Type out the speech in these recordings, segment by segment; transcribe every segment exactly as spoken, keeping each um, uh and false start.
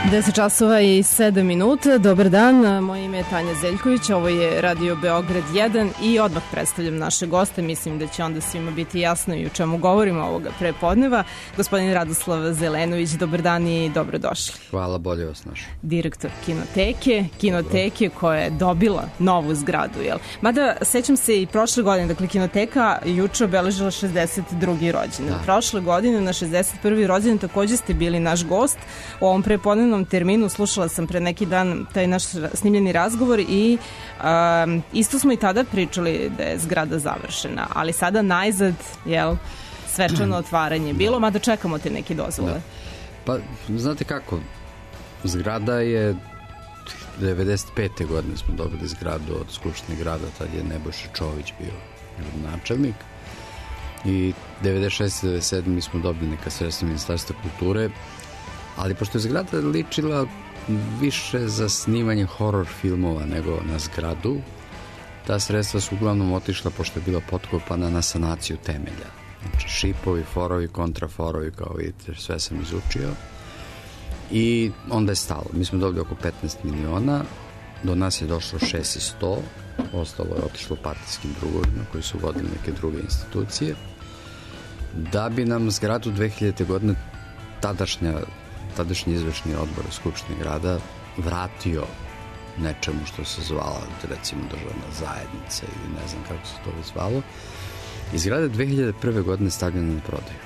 deset časova i sedam minuta. Dobar dan, moje ime je Tanja Zeljković, ovo je Radio Beograd jedan i odmah predstavljam naše goste. Mislim da će onda svima biti jasno i u čemu govorimo ovoga prepodneva. Gospodin Radoslav Zelenović, dobar dan i dobrodošli. Hvala, bolje vas našao. Direktor Kinoteke, Kinoteke koja je dobila novu zgradu, jel? Mada, sećam se i prošle godine, dakle, Kinoteka juče obeležila šezdeset drugi rođendan. Prošle godine na šezdeset prvi rođendan takođe ste bili naš gost u ovom prepodnevnom terminu. Slušala sam pre neki dan taj naš snimljeni razgovor i um, isto smo i tada pričali da je zgrada završena, ali sada najzad, jel, svečano otvaranje bilo, mada čekamo te neke dozvole. Da. Pa, znate kako, zgrada je devedeset pete godine smo dobili zgradu od Skupštine grada, tad je Nebojša Čović bio načelnik, i devedeset šeste devedeset sedme mi smo dobili neka sredstva Ministarstva kulture, ali pošto je zgrada ličila više za snimanje horor filmova nego na zgradu, ta sredstva su uglavnom otišla, pošto je bila potkopana, na sanaciju temelja. Znači šipovi, forovi, kontraforovi, kao vidite, sve sam izučio. I onda je stalo. Mi smo dobili oko petnaest miliona, do nas je došlo šest i sto, ostalo je otišlo partijskim drugovima koji su vodili neke druge institucije, da bi nam zgradu dve hiljadite godine tadašnja tadašnji izvršni odbor Skupštine grada vratio nečemu što se zvala, recimo, državna zajednica ili ne znam kako se to već zvalo. I zgrada dve hiljade prve godine stavljena na prodaju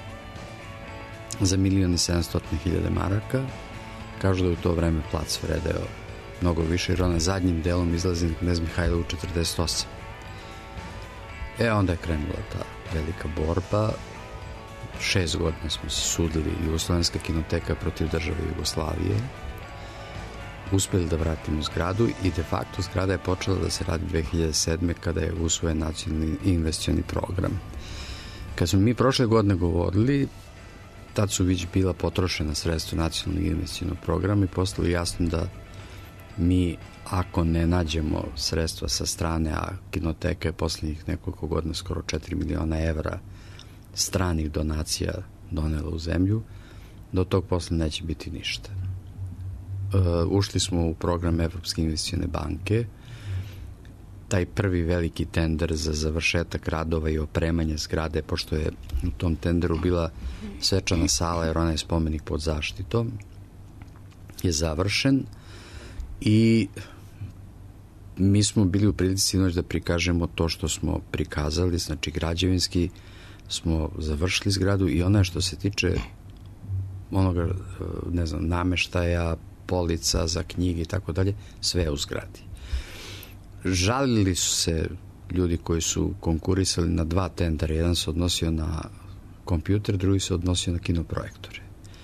za milion i sedamsto hiljada maraka. Kažu da je u to vreme plac vredeo mnogo više, jer ona zadnjim delom izlazi na Knez Mihajlovu četrdeset osam. E, onda je krenula ta velika borba. Šest godina smo se sudili, Jugoslovenska kinoteka protiv države Jugoslavije. Uspeli da vratimo zgradu i de facto zgrada je počela da se radi dve hiljade sedme kada je usvojen nacionalni investicioni program. Kad smo mi prošle godine govorili, tad su već bila potrošena sredstva nacionalnog investicionog programa i postalo jasno da mi, ako ne nađemo sredstva sa strane, a Kinoteka je poslednjih nekoliko godina skoro četiri miliona evra stranih donacija donela u zemlju, do tog posle neće biti ništa. Uh, ušli smo u program Evropske investicione banke. Taj prvi veliki tender za završetak radova i opremanje zgrade, pošto je u tom tenderu bila svečana sala, jer ona je spomenik pod zaštitom, je završen i mi smo bili u prilici sinoć da prikažemo to što smo prikazali, znači građevinski smo završili zgradu i ona što se tiče onoga, ne znam, nameštaja, polica za knjige i tako dalje, sve je u zgradi. Žalili su se ljudi koji su konkurisali na dva tendera. Jedan se odnosio na kompjuter, drugi se odnosio na kinoprojektore.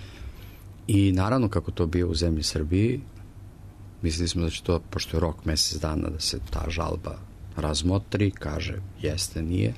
I naravno, kako to bio u zemlji Srbiji, mislili smo da će to, pošto je rok mesec dana da se ta žalba razmotri, kaže jeste, nije.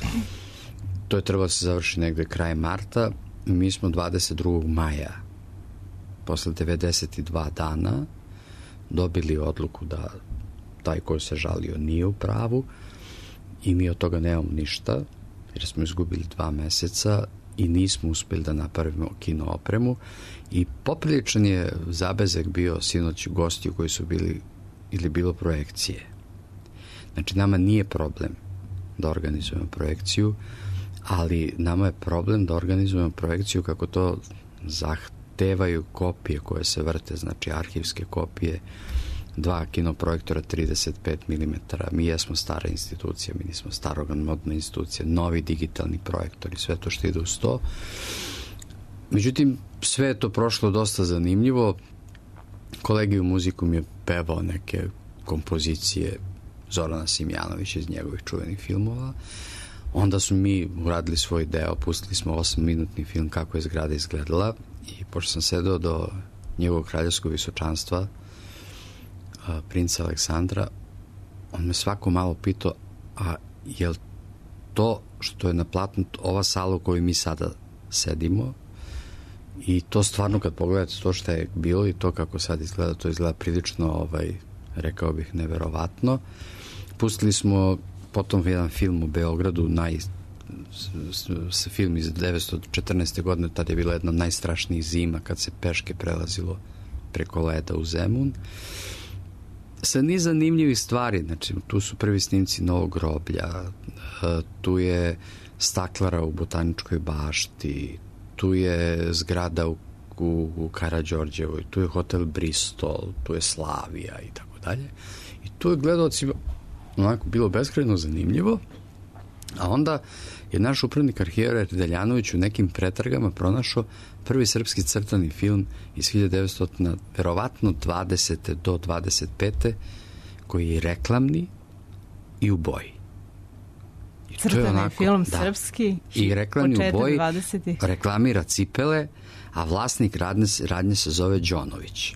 To je trebalo da se završi negde kraj marta. Mi smo dvadeset drugog maja, posle devedeset dva dana, dobili odluku da taj koji se žalio nije u pravu i mi od toga nemamo ništa, jer smo izgubili dva meseca i nismo uspeli da napravimo kino opremu. I popriličan je zabezek bio sinoć gostiju koji su bili, ili bilo projekcije. Znači, nama nije problem da organizujemo projekciju, ali nama je problem da organizujemo projekciju kako to zahtevaju kopije koje se vrte, znači arhivske kopije, dva kinoprojektora trideset pet milimetara. Mi jesmo stara institucija, mi nismo staromodna institucija, novi digitalni projektori, sve to što ide uz to. Međutim, sve je to prošlo dosta zanimljivo. Kolegiju muziku mi je pevao neke kompozicije Zorana Simjanovića iz njegovih čuvenih filmova. Onda su mi uradili svoj deo, pustili smo osam minutni film kako je zgrada izgledala i pošto sam sedao do njegovog kraljevskog visočanstva, princa Aleksandra, on me svako malo pitao, a je li to što je naplatnut ova sala u kojoj mi sada sedimo? I to stvarno, kad pogledate to što je bilo i to kako sad izgleda, to izgleda prilično, ovaj, rekao bih, neverovatno. Pustili smo potom jedan film u Beogradu, naj, film iz devetsto četrnaeste godine, tad je bila jedna od najstrašnijih zima kad se peške prelazilo preko leda u Zemun. Sa niz zanimljivih stvari, znači tu su prvi snimci Novog groblja, tu je staklara u Botaničkoj bašti, tu je zgrada u, u, u Karađorđevoj, tu je hotel Bristol, tu je Slavija i tako dalje. I tu je gledalcima onako bilo beskrajno zanimljivo, a onda je naš upravnik arhivar Deljanović u nekim pretragama pronašao prvi srpski crtani film iz hiljadu devetsto, verovatno dvadesete do dvadeset pete koji je reklamni i u boji. I crtani onako, film da, srpski i reklamni u boji dvadesetih reklamira cipele, a vlasnik radnje, radnje se zove Đonović.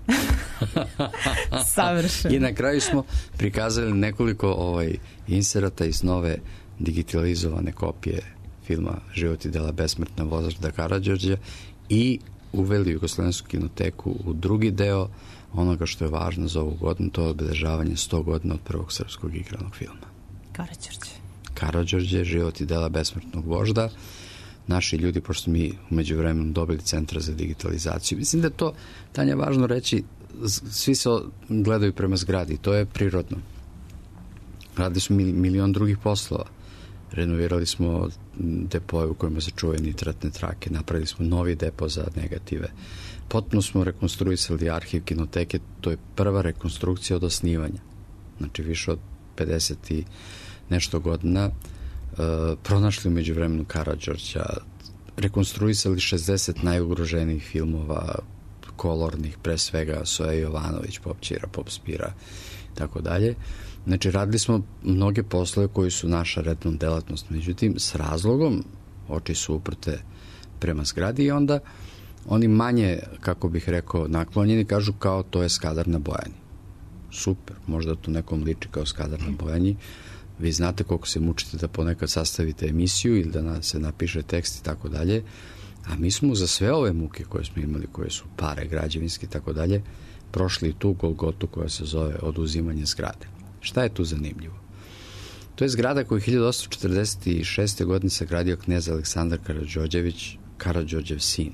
Savršeno. I na kraju smo prikazali nekoliko ovaj, inserata iz nove digitalizovane kopije filma Život i dela besmrtna Vozarda Karađorđa i uveli Jugoslovensku kinoteku u drugi deo onoga što je važno za ovu godinu, to je obeležavanje sto godina od prvog srpskog igranog filma. Karađorđe. Karađorđe, Život i dela besmrtnog vožda. Naši ljudi, pošto mi umeđu vremenu dobili centra za digitalizaciju. Mislim da je to, Tanja, važno reći, svi se gledaju prema zgradi, to je prirodno. Radili smo milion drugih poslova. Renovirali smo depoje u kojima se čuvaju nitratne trake, napravili smo novi depo za negative. Potpuno smo rekonstruisali arhiv kinoteke, to je prva rekonstrukcija od osnivanja. Znači više od pedeset i nešto godina. Uh, pronašli umeđu vremenu Karađorđa, rekonstruisali šezdeset najugroženijih filmova, kolornih, pre svega Soja Jovanović, Pop Ćira, Pop Spira, tako dalje. Znači, radili smo mnoge poslove koji su naša redovna delatnost, međutim, s razlogom oči su uprte prema zgradi i onda oni manje, kako bih rekao, naklonjeni, kažu kao to je Skadar na Bojani. Super, možda to nekom liči kao Skadar na Bojani. Vi znate koliko se mučite da ponekad sastavite emisiju ili da se napiše tekst i tako dalje, a mi smo za sve ove muke koje smo imali, koje su pare, građevinske i tako dalje, prošli tu golgotu koja se zove oduzimanje zgrade. Šta je tu zanimljivo? To je zgrada koju hiljadu osamsto četrdeset šeste. godine sagradio knez Aleksandar Karađorđević, Karađorđev sin.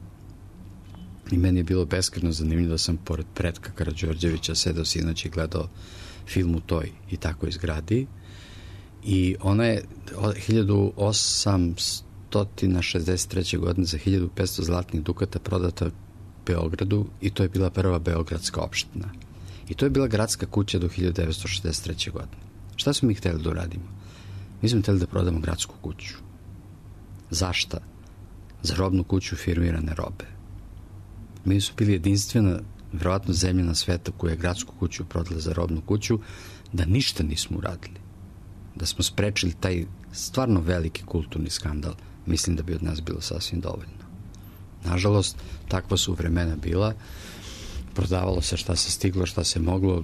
I meni je bilo beskrajno zanimljivo da sam pored pretka Karađorđevića sedao sinoć i gledao film u toj i takoj zgradi. I ona je od hiljadu osamsto šezdeset treće. godine za hiljadu petsto zlatnih dukata prodata Beogradu i to je bila prva beogradska opština. I to je bila gradska kuća do hiljadu devetsto šezdeset treće. godine. Šta smo mi hteli da uradimo? Mi smo hteli da prodamo gradsku kuću. Zašta? Za robnu kuću firmirane robe. Mi smo bili jedinstvena, verovatno zemlja na svetu koja je gradsku kuću prodala za robnu kuću, da ništa nismo uradili. Da smo sprečili taj stvarno veliki kulturni skandal, mislim da bi od nas bilo sasvim dovoljno. Nažalost, takva su vremena bila, prodavalo se šta se stiglo, šta se moglo,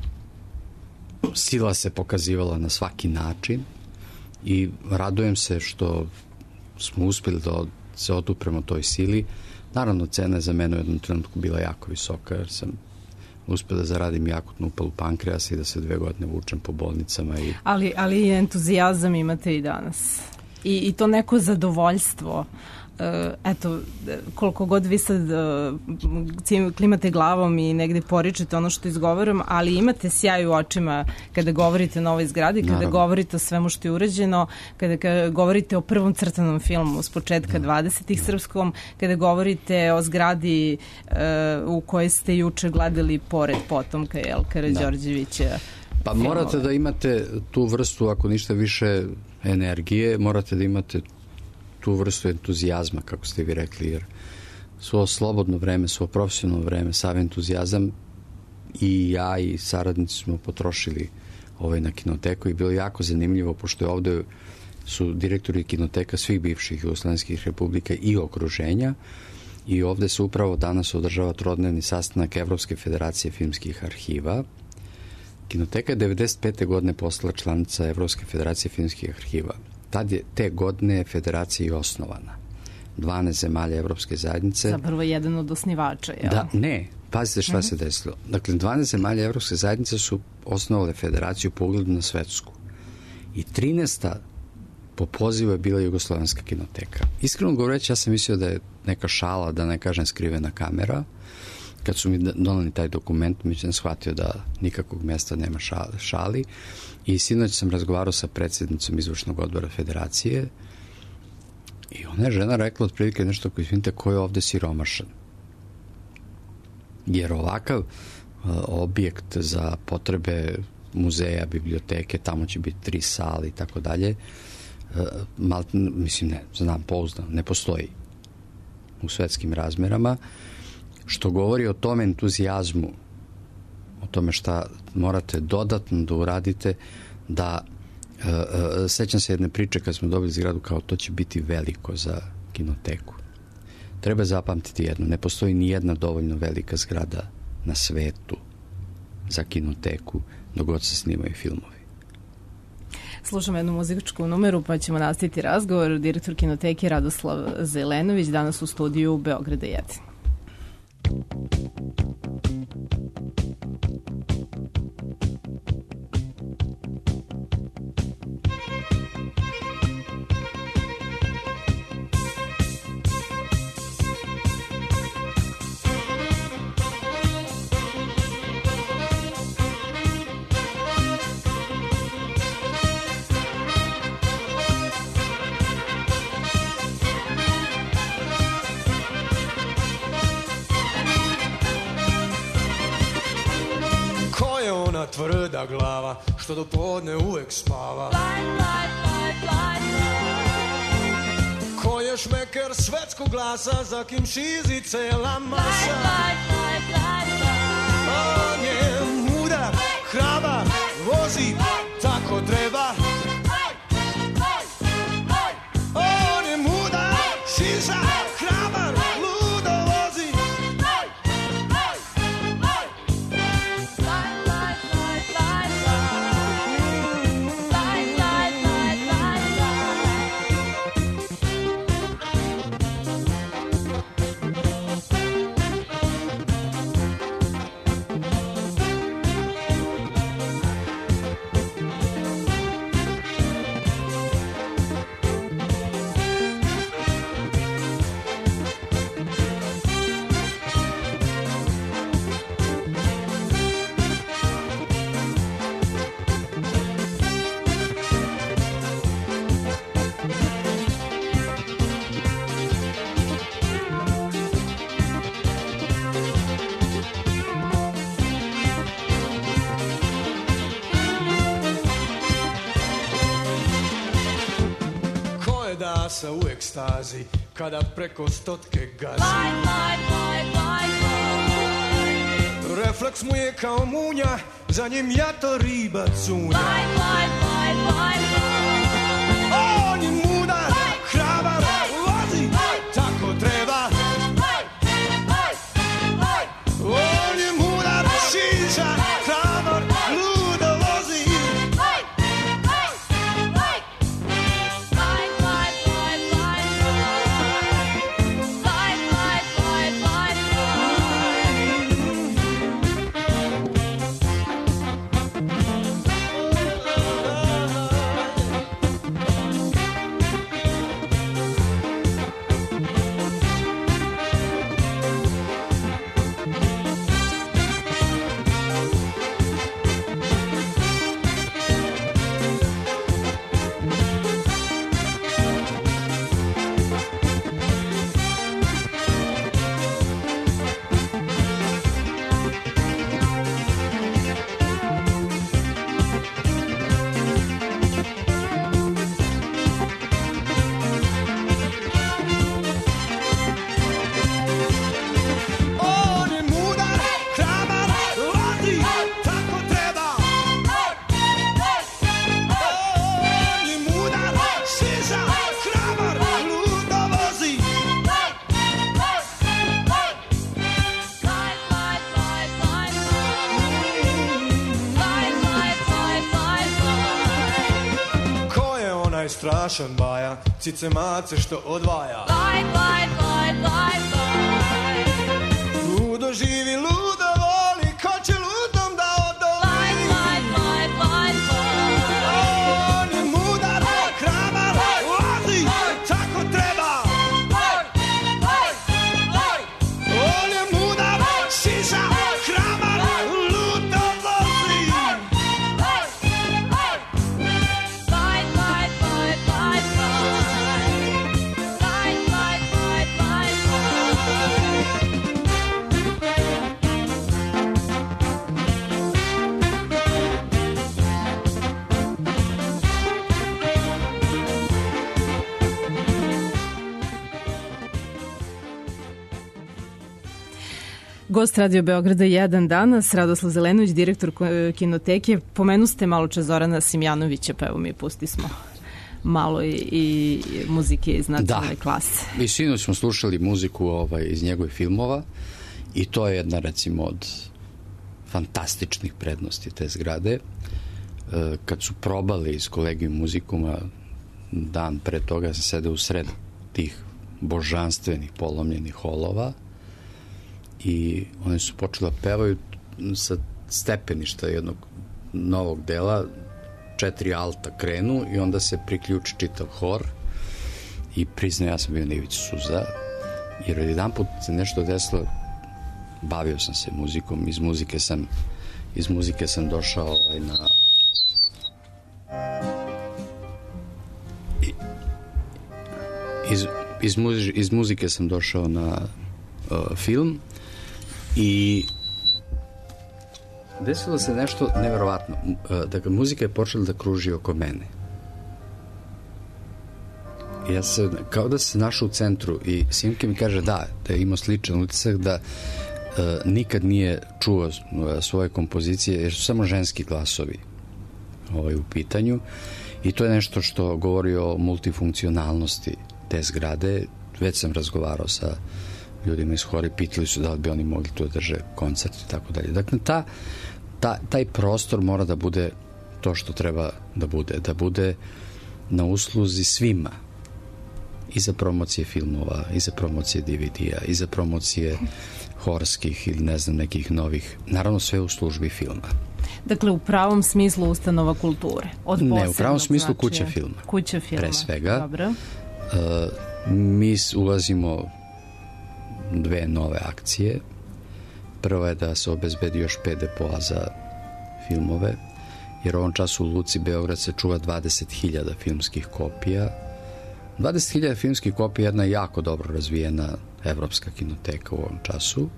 sila se pokazivala na svaki način i radujem se što smo uspjeli da se odupremo toj sili. Naravno, cena je za mene u jednom trenutku bila jako visoka, jer sam uspio da zaradim jakutnu upalu pankreasa i da se dve godine vučem po bolnicama. I... Ali, ali entuzijazam imate i danas. I, i to neko zadovoljstvo. Eto, koliko god vi sad klimate glavom i negde poričete ono što izgovaram, ali imate sjaj u očima kada govorite o novoj zgradi, kada Naravno. govorite o svemu što je urađeno, kada, kada govorite o prvom crtanom filmu s početka dvadesetih srpskom, kada govorite o zgradi uh, u kojoj ste juče gledali pored potomka Jel Karađorđevića. Da. Pa filmove. Morate da imate tu vrstu, ako ništa više energije, morate da imate tu vrstu entuzijazma, kako ste vi rekli, jer svo slobodno vreme, svo profesionalno vreme, sav entuzijazam i ja i saradnici smo potrošili ovaj na kinoteku i bilo jako zanimljivo, pošto je ovde su direktori kinoteka svih bivših jugoslovenskih republika i okruženja i ovde se upravo danas održava trodnevni sastanak Evropske federacije filmskih arhiva. Kinoteka je devedeset pete. godine postala članica Evropske federacije filmskih arhiva. Tad je te godine federacija i osnovana. dvanaest zemalja Evropske zajednice. Zapravo jedan od osnivača, jel? Da, ne, pazite šta mm-hmm. se desilo. Dakle, dvanaest zemalja Evropske zajednice su osnovale federaciju po ugledu na svetsku. I trinaesta po pozivu je bila Jugoslovenska kinoteka. Iskreno govoreći, ja sam mislio da je neka šala, da ne kažem skrivena kamera, kad su mi donali taj dokument, mi sam shvatio da nikakvog mesta nema šali i sinoć sam razgovarao sa predsjednicom izvršnog odbora federacije i ona je žena rekla otprilike nešto koji svinite ko je ovde siromašan. Jer ovakav uh, objekt za potrebe muzeja, biblioteke, tamo će biti tri sale i tako dalje, mal, mislim ne, znam pouzdano, ne postoji u svetskim razmerama, što govori o tom entuzijazmu, o tome šta morate dodatno da uradite, da uh, uh, sećam se jedne priče kad smo dobili zgradu kao to će biti veliko za kinoteku. Treba zapamtiti jedno, ne postoji ni jedna dovoljno velika zgrada na svetu za kinoteku dok god se snimaju filmovi. Slušamo jednu muzičku numeru pa ćemo nastaviti razgovor. Direktor kinoteke Radoslav Zelenović danas u studiju Beograda jedan. Tvrda glava, što do podne uvek spava. Blind, blind, blind, blind, blind. Ko je šmeker svetskog glasa, za kim šizi cela masa. Blind, blind, blind, blind. On je mudar, hrabar, vozi, tako treba. On je mudar, šiza, hrabar, ludo vozi. Sa u ekstazi kada preko stotke gazi. Blind, blind, blind, blind, blind. Refleks mu je kao munja, za njim jato riba cunja. Blind, blind, blind, blind, blind. On je mudar, hrabar, vozi, tako treba. On je mudar, šiža, hrabar, ludo vozi. Strašan baja, cice mace što odvaja. Blind, blind, blind, blind, blind. Ludo živi, ludo voli, ko će ludom da odoli. Blind, blind, blind, blind, blind. On je mudar, hrabar, vozi, tako treba. On je mudar, šiza, Gost Radio Beograda jedan danas, Radoslav Zelenović, direktor kinoteke. Pomenu ste malo čas Zorana Simjanovića, pa evo mi pusti smo malo i, i muzike iz nacionalne da. klase. Mi sinoć smo slušali muziku ovaj, iz njegovih filmova i to je jedna, recimo, od fantastičnih prednosti te zgrade. E, kad su probali s kolegijom muzikuma, dan pre toga sam sedeo u sred tih božanstvenih polomljenih holova i oni su počeli da pevaju sa stepeništa jednog novog dela, četiri alta krenu i onda se priključi čitav hor i priznao, ja sam bio na ivici suza, jer jedan put se nešto desilo, bavio sam se muzikom, iz muzike sam iz muzike sam došao ovaj, na iz, iz, muzi, iz muzike sam došao na uh, film i desilo se nešto neverovatno. Dakle, muzika je počela da kruži oko mene. Ja se, kao da se našao u centru i Simke mi kaže da, da je imao sličan utisak da uh, nikad nije čuo uh, svoje kompozicije, jer su samo ženski glasovi ovaj, u pitanju i to je nešto što govori o multifunkcionalnosti te zgrade. Već sam razgovarao sa ljudima iz hora, pitali su da li bi oni mogli tu da drže koncert i tako dalje. Dakle, ta, ta, taj prostor mora da bude to što treba da bude. Da bude na usluzi svima. I za promocije filmova, i za promocije D V D-a, i za promocije horskih ili ne znam nekih novih. Naravno sve u službi filma. Dakle, u pravom smislu ustanova kulture. Od ne, u pravom smislu znači, kuća filma. Kuća filma. Pre svega. Dobro. Uh, mi ulazimo dve nove akcije. Prva je da se obezbedi još pet depoa za filmove, jer u ovom času u Luci Beograd se čuva dvadeset hiljada filmskih kopija. dvadeset hiljada filmskih kopija je jedna jako dobro razvijena evropska kinoteka u ovom času.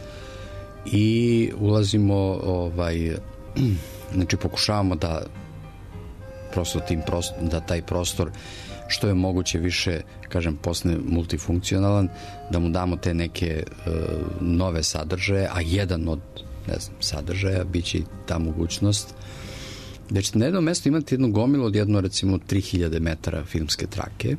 I ulazimo ovaj, znači pokušavamo da prosto tim prostor, da taj prostor što je moguće više, kažem, postane multifunkcionalan, da mu damo te neke uh, nove sadržaje, a jedan od, ne znam, sadržaja biće i ta mogućnost da ćete na jednom mjestu imati jednu gomilu od jedno, recimo, tri hiljade metara filmske trake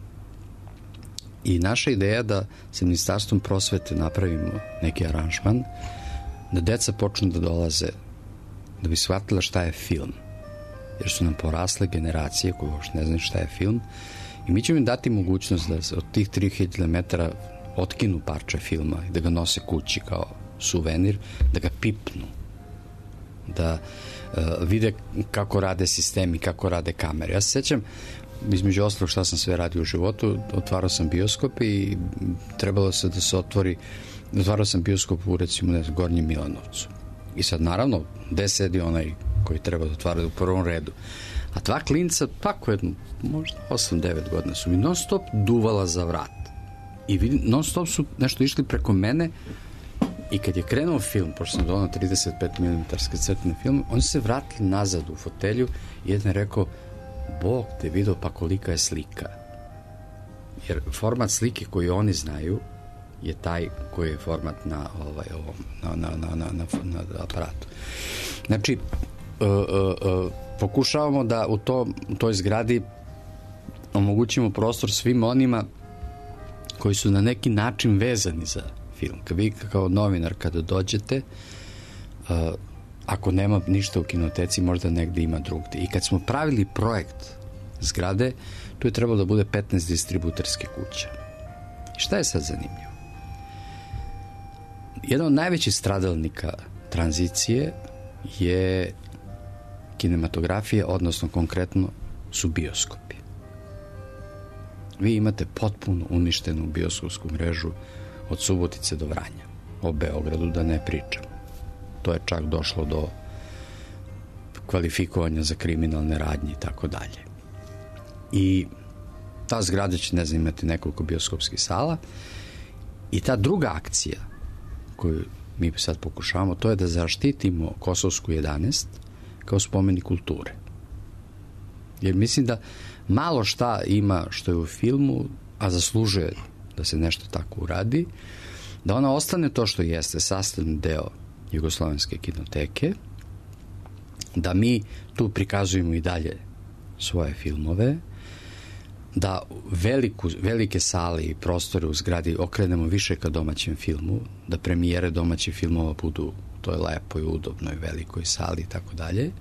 i naša ideja da sa Ministarstvom prosvete napravimo neki aranžman, da deca počnu da dolaze, da bi shvatila šta je film, jer su nam porasle generacije koje uopšte ne znaju šta je film i mi ćemo im dati mogućnost da se od tih tri hiljade metara otkinu parče filma i da ga nose kući kao suvenir, da ga pipnu, da uh, vide kako rade sistemi, kako rade kamere. Ja se sećam, između ostalog šta sam sve radio u životu, otvarao sam bioskop i trebalo se da se otvori, otvarao sam bioskop u, recimo, ne znam, Gornjem Milanovcu. I sad, naravno, gde sedi onaj koji treba da otvara u prvom redu. A dva klinca, tako jedno, možda osam devet godina su mi non stop duvala za vrat. I vidim, non stop su nešto išli preko mene i kad je krenuo film, pošto sam donao trideset pet milimetara crtani film, oni se vratili nazad u fotelju i jedan je rekao, Bog te vidio, pa kolika je slika. Jer format slike koju oni znaju je taj koji je format na, ovaj, ovom, na, na, na, na, na, na aparatu. Znači, uh, uh, uh, pokušavamo da u, to, u toj zgradi omogućimo prostor svim onima koji su na neki način vezani za film. Kad vi kao novinar kada dođete, uh, ako nema ništa u kinoteci, možda negde ima drugde. I kad smo pravili projekt zgrade, tu je trebalo da bude petnaest distributerske kuće. I šta je sad zanimljivo? Jedan od najvećih stradalnika tranzicije je kinematografija, odnosno konkretno su bioskopi. Vi imate potpuno uništenu bioskopsku mrežu od Subotice do Vranja. O Beogradu da ne pričam. To je čak došlo do kvalifikovanja za kriminalne radnje i tako dalje. I ta zgrada će, ne znam, imati nekoliko bioskopskih sala i ta druga akcija koju mi sad pokušavamo, to je da zaštitimo Kosovsku jedanaest kao spomenik kulture. Jer mislim da malo šta ima što je u filmu, a zaslužuje da se nešto tako uradi, da ona ostane to što jeste, sastavni deo Jugoslovenske kinoteke, da mi tu prikazujemo i dalje svoje filmove, da veliku, velike sale i prostore u zgradi okrenemo više ka domaćem filmu, da premijere domaćih filmova budu u toj lepoj, udobnoj, velikoj sali i tako dalje.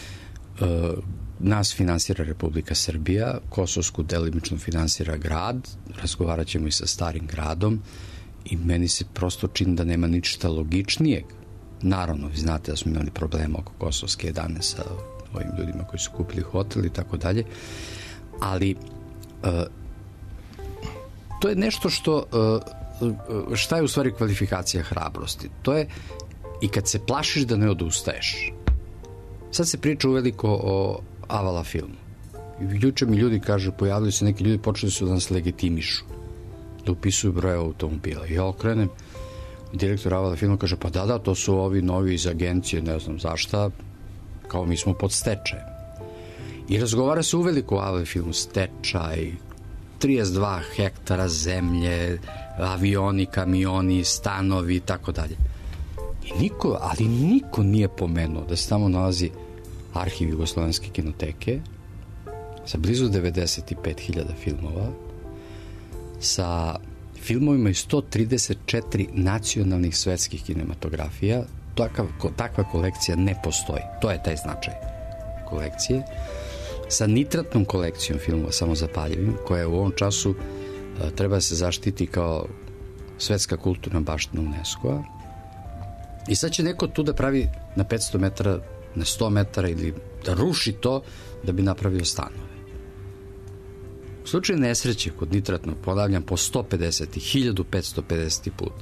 Nas finansira Republika Srbija, Kosovsku delimično finansira grad, razgovarat ćemo i sa Starim gradom i meni se prosto čini da nema ništa logičnijeg. Naravno, vi znate da smo imali problema oko Kosovske jedanaest sa ovim ljudima koji su kupili hotel i tako dalje, ali uh, to je nešto što uh, šta je u stvari kvalifikacija hrabrosti? To je i kad se plašiš da ne odustaješ. Sad se priča uveliko o Avala filmu. Juče mi ljudi kažu, pojavili se neki ljudi, počeli su da nas legitimišu, da upisuju broje automobila. Ja okrenem, direktor Avala filma kaže, pa da, da, to su ovi novi iz agencije, ne znam zašta, kao mi smo pod stečajem. I razgovara se uveliko o Avala filmu, stečaj, trideset dva hektara zemlje, avioni, kamioni, stanovi i tako dalje. I niko, ali niko nije pomenuo da se tamo nalazi arhiv Jugoslovenske kinoteke sa blizu devedeset pet hiljada filmova, sa filmovima iz sto trideset četiri nacionalnih svetskih kinematografija. Takav, takva kolekcija ne postoji. To je taj značaj kolekcije. Sa nitratnom kolekcijom filmova samozapaljivim, koja u ovom času a, treba da se zaštiti kao svetska kulturna baština UNESCO-a. I sad će neko tu da pravi na petsto metara, na sto metara ili da ruši to da bi napravio stanove. U slučaju nesreće kod nitratnog, ponavljam, po sto pedeset i hiljadu petsto pedeset put.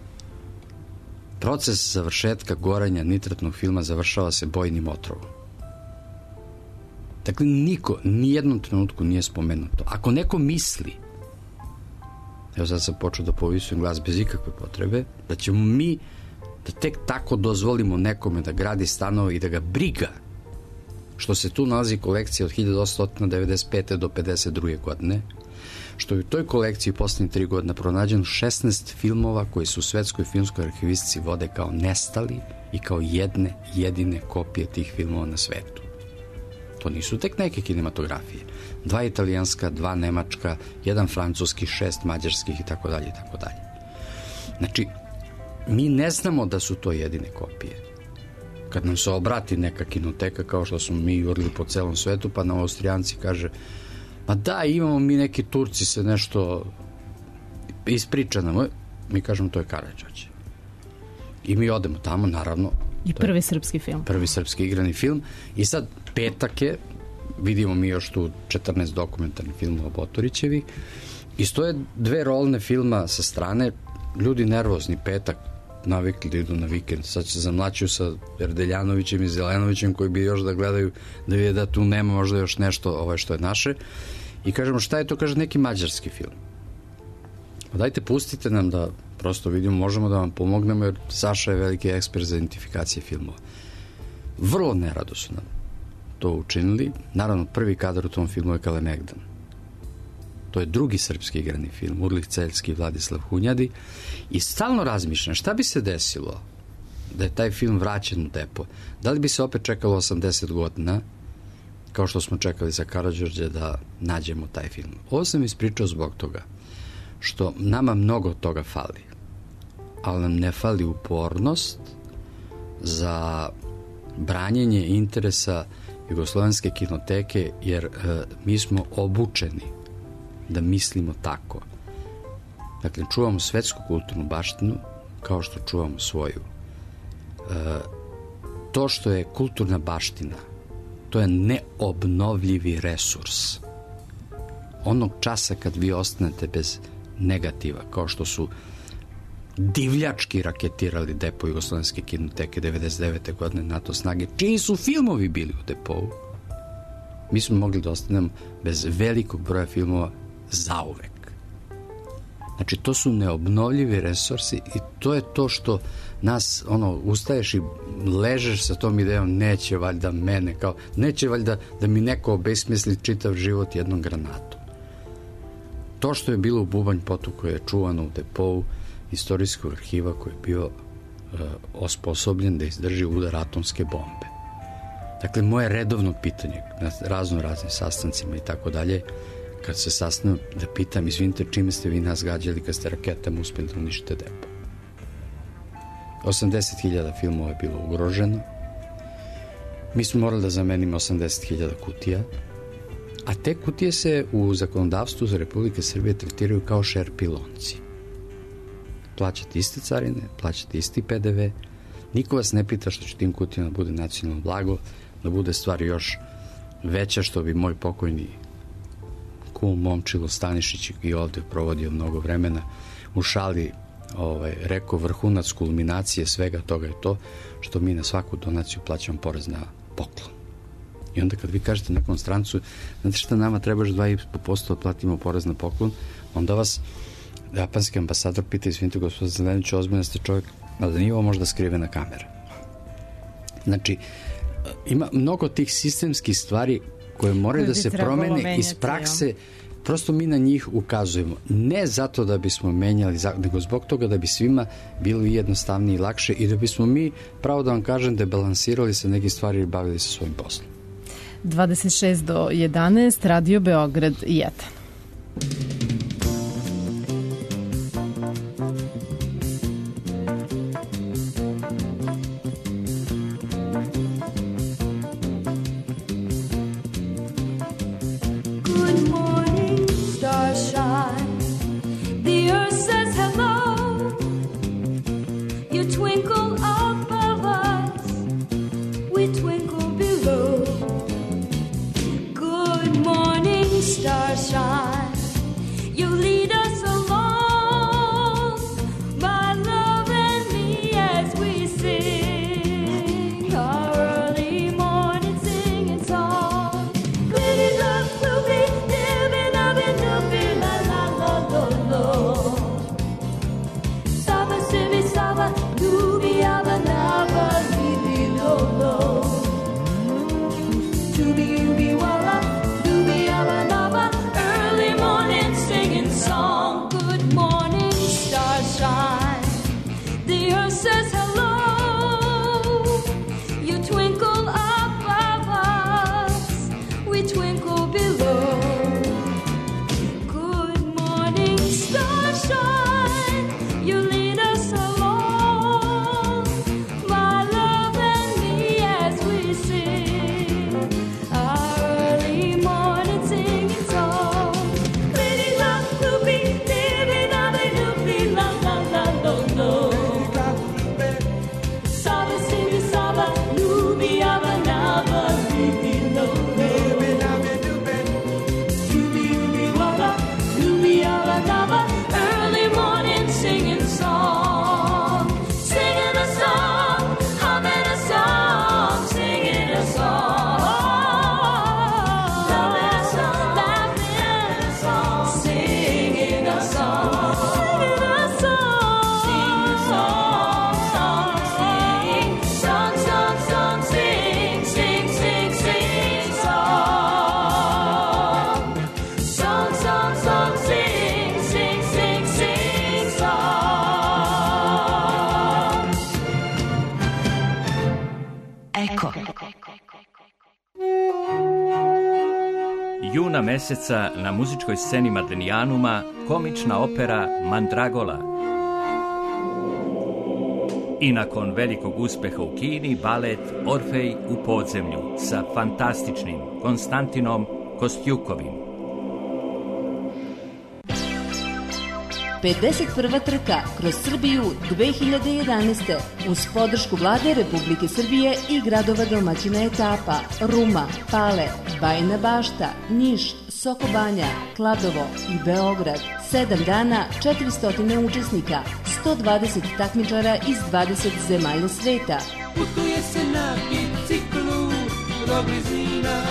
Proces završetka goranja nitratnog filma završava se bojnim otrovom. Dakle, niko, nijednom trenutku nije spomenuto. Ako neko misli, evo sad sam počeo da povisujem glas bez ikakve potrebe, da ćemo mi da tek tako dozvolimo nekome da gradi stanove i da ga briga što se tu nalazi kolekcija od hiljadu osamsto devedeset pete do pedeset druge godine, što je u toj kolekciji poslednje tri godine pronađeno šesnaest filmova koji su u svetskoj filmskoj arhivistici vode kao nestali i kao jedne jedine kopije tih filmova na svetu. To nisu tek neke kinematografije. Dva italijanska, dva nemačka, jedan francuski, šest mađarskih i tako dalje i tako dalje. Znači, mi ne znamo da su to jedine kopije. Kad nam se obrati neka kinoteka, kao što smo mi jurili po celom svetu, pa nam Austrijanci kaže, ma da, imamo mi neki Turci se nešto ispriča nam, mi kažemo to je Karađorđe. I mi odemo tamo, naravno. I prvi srpski film. Prvi srpski igrani film. I sad petak je, vidimo mi još tu četrnaest dokumentarnih filmova Botorićevi, i stoje dve rolne filma sa strane, ljudi nervozni, petak, navikli da idu na vikend, sad se zamlačuju sa Erdeljanovićem i Zelenovićem koji bi još da gledaju, da vide da tu nema možda još nešto ovaj što je naše, i kažemo šta je to, kaže neki mađarski film. Pa dajte, pustite nam da prosto vidimo, možemo da vam pomognemo, jer Saša je veliki ekspert za identifikacije filmova. Vrlo nerado su nam to učinili. Naravno, prvi kadar u tom filmu je Kalemegdan. To je drugi srpski igrani film, Urlih Celjski i Vladislav Hunjadi, i stalno razmišljam šta bi se desilo da je taj film vraćen u depo. Da li bi se opet čekalo osamdeset godina, kao što smo čekali za Karađorđe, da nađemo taj film. Ovo sam ispričao zbog toga što nama mnogo toga fali, ali nam ne fali upornost za branjenje interesa Jugoslovenske kinoteke, jer e, mi smo obučeni da mislimo tako. Dakle, čuvamo svetsku kulturnu baštinu kao što čuvamo svoju. E, to što je kulturna baština, to je neobnovljivi resurs. Onog časa kad vi ostanete bez negativa, kao što su divljački raketirali depo Jugoslovenske kinoteke devedeset devete godine NATO snage, čiji su filmovi bili u depovu, mi smo mogli da ostanemo bez velikog broja filmova zauvek. Znači, to su neobnovljivi resursi i to je to što nas, ono, ustaješ i ležeš sa tom idejom, neće valjda mene, kao, neće valjda da mi neko obesmisli čitav život jednom granatom. To što je bilo u Bubanj Potoku je čuvano u depovu, istorijskog arhiva koji je bio uh, osposobljen da izdrži udar atomske bombe. Dakle, moje redovno pitanje na razno raznim sastancima i tako dalje, kad se sastanem, da pitam, izvinite, čime ste vi nas gađali kad ste raketama uspeli da uništite depo? osamdeset hiljada filmova je bilo ugroženo. Mi smo morali da zamenimo osamdeset hiljada kutija, a te kutije se u zakonodavstvu za Republike Srbije tretiraju kao šerpi lonci. Plaćate iste carine, plaćate isti P D V, niko vas ne pita što će tim kutijama da bude nacionalno blago, da bude stvar još veća, što bi moj pokojni kum Momčilo Stanišić i ovde provodio mnogo vremena u šali ovaj, rekao, vrhunac kulminacije svega toga je to što mi na svaku donaciju plaćamo porez na poklon. I onda kad vi kažete nekom strancu, znate šta, nama trebaš dva i po posto platimo porez na poklon, onda vas japanski ambasador pita, izvinite gospodine Zelenić, ozbiljno ste čovjek, ali da nije ovo možda skrivena kamera. Znači, ima mnogo tih sistemskih stvari koje moraju da se promene menjati, iz prakse, ja. Prosto mi na njih ukazujemo. Ne zato da bismo menjali, nego zbog toga da bi svima bilo i jednostavnije i lakše i da bismo mi, pravo da vam kažem, debalansirali se neke stvari i bavili se svojim poslom. dvadeset šest do jedanaest, Radio Beograd jedan. Juna meseca na muzičkoj sceni Madenijanuma komična opera Mandragola. I nakon velikog uspeha u Kini, balet Orfej u podzemlju sa fantastičnim Konstantinom Kostjukovim. pedeset prva trka kroz Srbiju dve hiljade jedanaeste uz podršku Vlade Republike Srbije i gradova domaćina etapa Ruma, Pale, Bajina Bašta, Niš, Sokobanja, Kladovo i Beograd. Sedam dana, četiristo učesnika, sto dvadeset takmičara iz dvadeset zemalja sveta. Putuje se na biciklu do blizina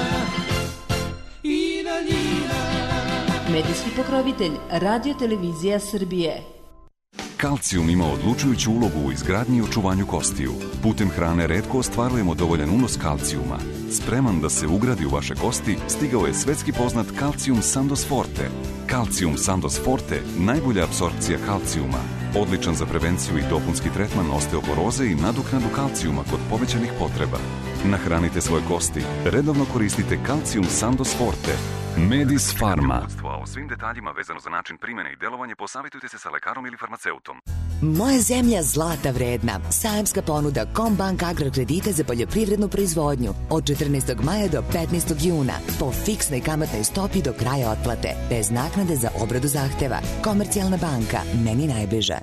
i daljina. Medijski pokrovitelj Radio Televizija Srbije. Kalcijum ima odlučujuću ulogu u izgradnji i očuvanju kostiju. Putem hrane retko ostvarujemo dovoljan unos kalcijuma. Spreman da se ugradi u vaše kosti, stigao je svetski poznat Calcium Sandos Forte. Calcium Sandos Forte, najbolja apsorpcija kalcijuma. Odličan za prevenciju i dopunski tretman osteoporoze i nadoknadu kalcijuma kod povećanih potreba. Nahranite svoje kosti. Redovno koristite Calcium Sandos Forte. Medis Pharma. O svim detaljima vezano za način primjene i delovanje posavitujte se sa lekarom ili farmaceutom. Moja zemlja zlata vredna. Sajamska ponuda Combank agrokredita za poljoprivrednu proizvodnju od četrnaestog maja do petnaestog juna po fiksnoj kamatnoj stopi do kraja otplate, bez naknade za obradu zahteva. Komercijalna banka, meni najbliža.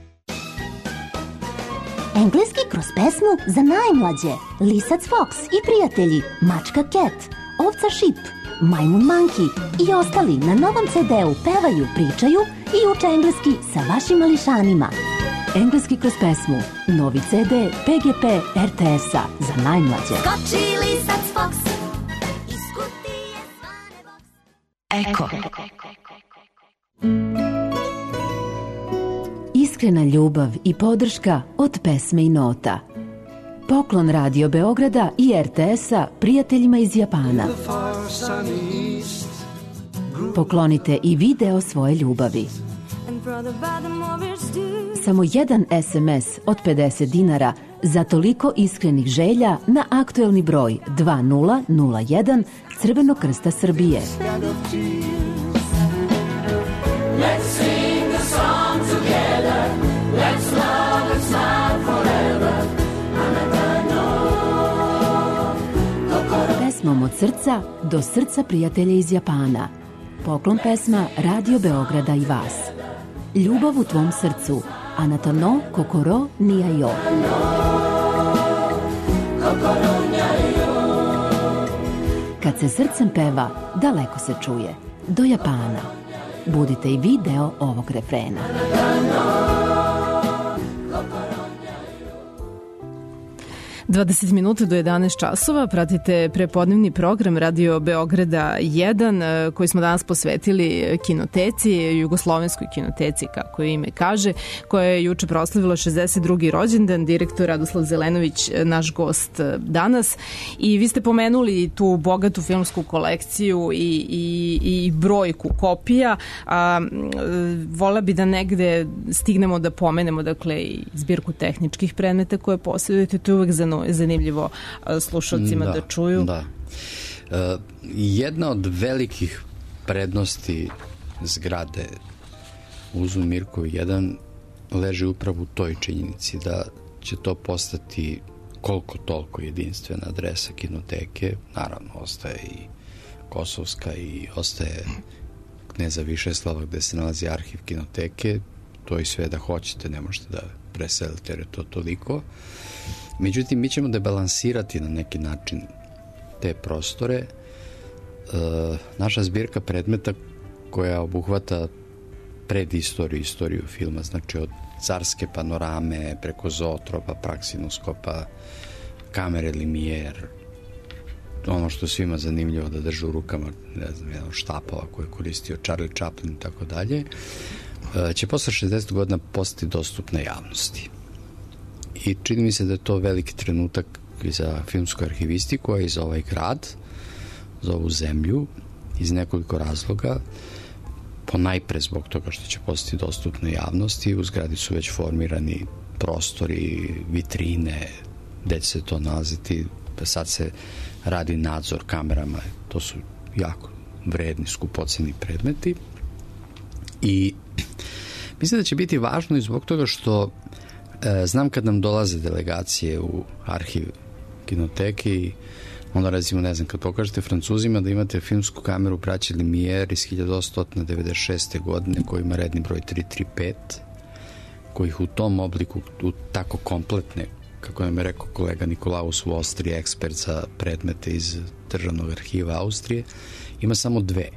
Engleski kroz pesmu za najmlađe. Lisac Fox i prijatelji, mačka Cat, ovca Šip, majmun Monkey i ostali na novom ce de u pevaju, pričaju i uče engleski sa vašim mališanima. Engleski kroz pesmu, novi ce de pe ge pe er te es-a za najmlađe. Skoči lisac Fox, iz kutije zvane box. Eko. Iskrena ljubav i podrška od pesme i nota. Poklon Radio Beograda i er te es-a prijateljima iz Japana. Poklonite i video svoje ljubavi. Samo jedan es em es od pedeset dinara za toliko iskrenih želja na aktuelni broj dva nula nula jedan Crvenog krsta Srbije. Let's sing the song together. Let's love and smile forever. Pesmom od srca do srca prijatelja iz Japana. Poklon pesma Radio Beograda i vas. Ljubav u tvom srcu. Anata no kokoro ni yo. Kad se srcem peva, daleko se čuje. Do Japana. Budite i vi deo ovog refrena. dvadeset minuta do jedanaest časova pratite prepodnevni program Radio Beograda jedan koji smo danas posvetili kinoteci, jugoslovenskoj kinoteci kako je ime kaže, koja je juče proslavila šezdeset drugi rođendan. Direktor Radoslav Zelenović naš gost danas i vi ste pomenuli tu bogatu filmsku kolekciju i, i, i brojku kopija. A, vola bi da negde stignemo da pomenemo dakle i zbirku tehničkih predmeta koje posjedujete, to je uvek za zanimljivo slušalcima da, da čuju. Da. E, jedna od velikih prednosti zgrade Uzu Mirkovi jedan leži upravo u toj činjenici da će to postati koliko toliko jedinstvena adresa kinoteke. Naravno, ostaje i Kosovska i ostaje Kneza Višeslava gde se nalazi arhiv kinoteke. To i sve da hoćete, ne možete da preselite jer je to toliko. Međutim, mi ćemo debalansirati na neki način te prostore. E, naša zbirka predmeta koja obuhvata predistoriju, istoriju filma, znači od carske panorame, preko zootropa, praksinoskopa, kamere Lumière, ono što svima zanimljivo da drže u rukama, ne znam, jedan štapova koje je koristio Charlie Chaplin i tako dalje, će posle šezdeset godina postati dostupna javnosti. I čini mi se da je to veliki trenutak i za filmsku arhivistiku, a i za ovaj grad, za ovu zemlju, iz nekoliko razloga. Ponajpre zbog toga što će postati dostupne javnosti. U zgradi su već formirani prostori, vitrine, gde će se to nalaziti. Sad se radi nadzor kamerama. To su jako vredni, skupoceni predmeti. I mislim da će biti važno i zbog toga što e, znam kad nam dolaze delegacije u arhiv kinoteke i onda recimo, ne znam, kad pokažete Francuzima da imate filmsku kameru braće Lumière iz hiljadu osamsto devedeset šeste. godine koja ima redni broj tri tri pet, kojih u tom obliku, u tako kompletne, kako nam je rekao kolega Nikolaus u Austriji, ekspert za predmete iz Državnog arhiva Austrije, ima samo dve.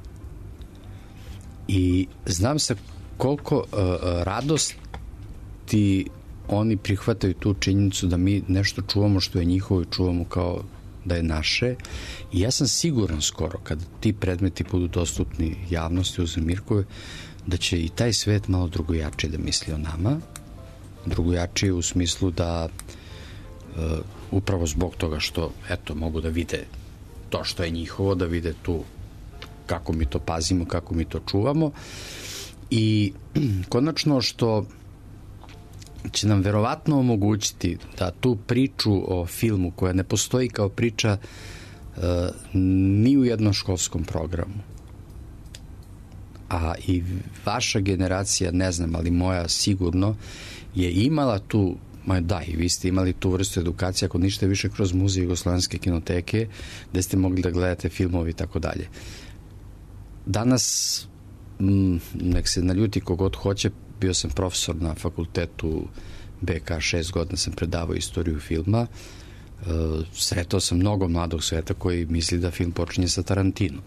I znam se koliko uh, radosti oni prihvataju tu činjenicu da mi nešto čuvamo što je njihovo i čuvamo kao da je naše. I ja sam siguran skoro kada ti predmeti budu dostupni javnosti uz Mirkove, da će i taj svet malo drugojačije da misli o nama, drugojačije u smislu da uh, upravo zbog toga što eto mogu da vide to što je njihovo, da vide tu kako mi to pazimo, kako mi to čuvamo. I konačno što će nam verovatno omogućiti da tu priču o filmu koja ne postoji kao priča uh, ni u jednom školskom programu, a i vaša generacija, ne znam, ali moja sigurno je imala tu, ma da, i vi ste imali tu vrstu edukacije, ako ništa više kroz muzej Jugoslovenske kinoteke, gde ste mogli da gledate filmovi i tako dalje. Danas, m, nek se naljuti kogod hoće, bio sam profesor na fakultetu B K, šest godina sam predavao istoriju filma, e, sretao sam mnogo mladog sveta koji misli da film počinje sa Tarantinom.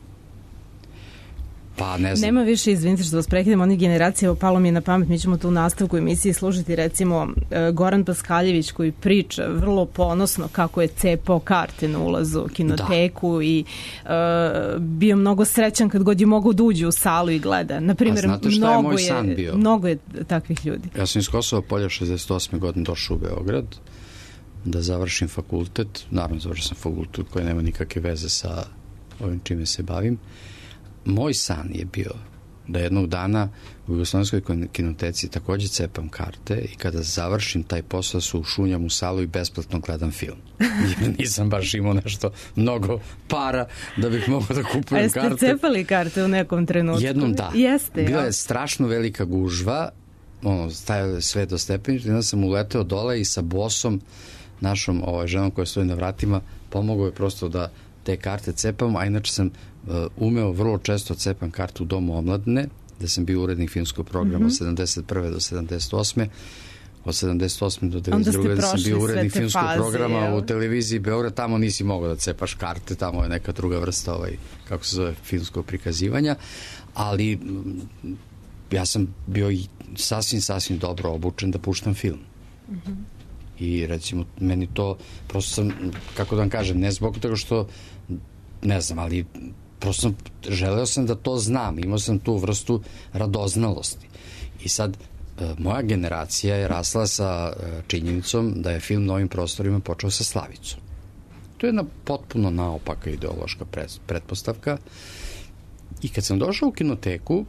Pa, ne znam. Nema više, izvinite što vas prekidam, onih generacija, palo mi je na pamet, mi ćemo tu u nastavku emisiji služiti recimo Goran Paskaljević koji priča vrlo ponosno kako je cepao karte na ulazu u kinoteku da. i uh, bio mnogo srećan kad god je mogao da uđe u salu i gleda. Naprimjer, mnogo je, je mnogo je takvih ljudi. Ja sam iz Kosova Polja šezdeset osme godine došao u Beograd da završim fakultet, naravno završio sam fakultet koji nema nikakve veze sa ovim čime se bavim. Moj san je bio da jednog dana u Jugoslovenskoj kinoteci takođe cepam karte i kada završim taj posao se ušunjam u salu i besplatno gledam film. Jer nisam baš imao nešto mnogo para da bih mogao da kupujem karte. A jeste cepali karte u nekom trenutku? Jednom da. Jeste, Bila ja. je strašno velika gužva, ono, stajao je sve do stepeništa, onda sam uleteo dole i sa bosom, našom ovaj, ženom koja stoji na vratima, pomogao je prosto da te karte cepam, a inače sam uh, umeo vrlo često cepam kartu u Domu omladine, gde sam bio urednik filmskog programa mm-hmm. od sedamdeset prve do sedamdeset osme Od sedamdeset osme do devedeset druge da sam bio urednik filmskog faze, programa jel? U televiziji Beograd, tamo nisi mogao da cepaš karte, tamo je neka druga vrsta, ovaj, kako se zove, filmskog prikazivanja, ali ja sam bio i sasvim, sasvim dobro obučen da puštam film. Mm-hmm. I recimo, meni to, prosto sam, kako da vam kažem, ne zbog toga što, ne znam, ali prosto sam, želeo sam da to znam, imao sam tu vrstu radoznalosti. I sad, moja generacija je rasla sa činjenicom da je film na ovim prostorima počeo sa Slavicom. To je jedna potpuno naopaka ideološka pretpostavka. I kad sam došao u kinoteku,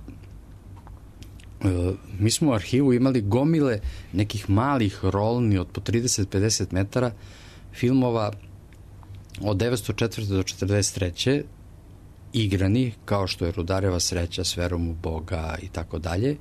mi smo u arhivu imali gomile nekih malih rolni od po trideset do pedeset metara filmova od devetsto četvrte do četrdeset treće igrani, kao što je Rudareva sreća, S verom u Boga i tako dalje.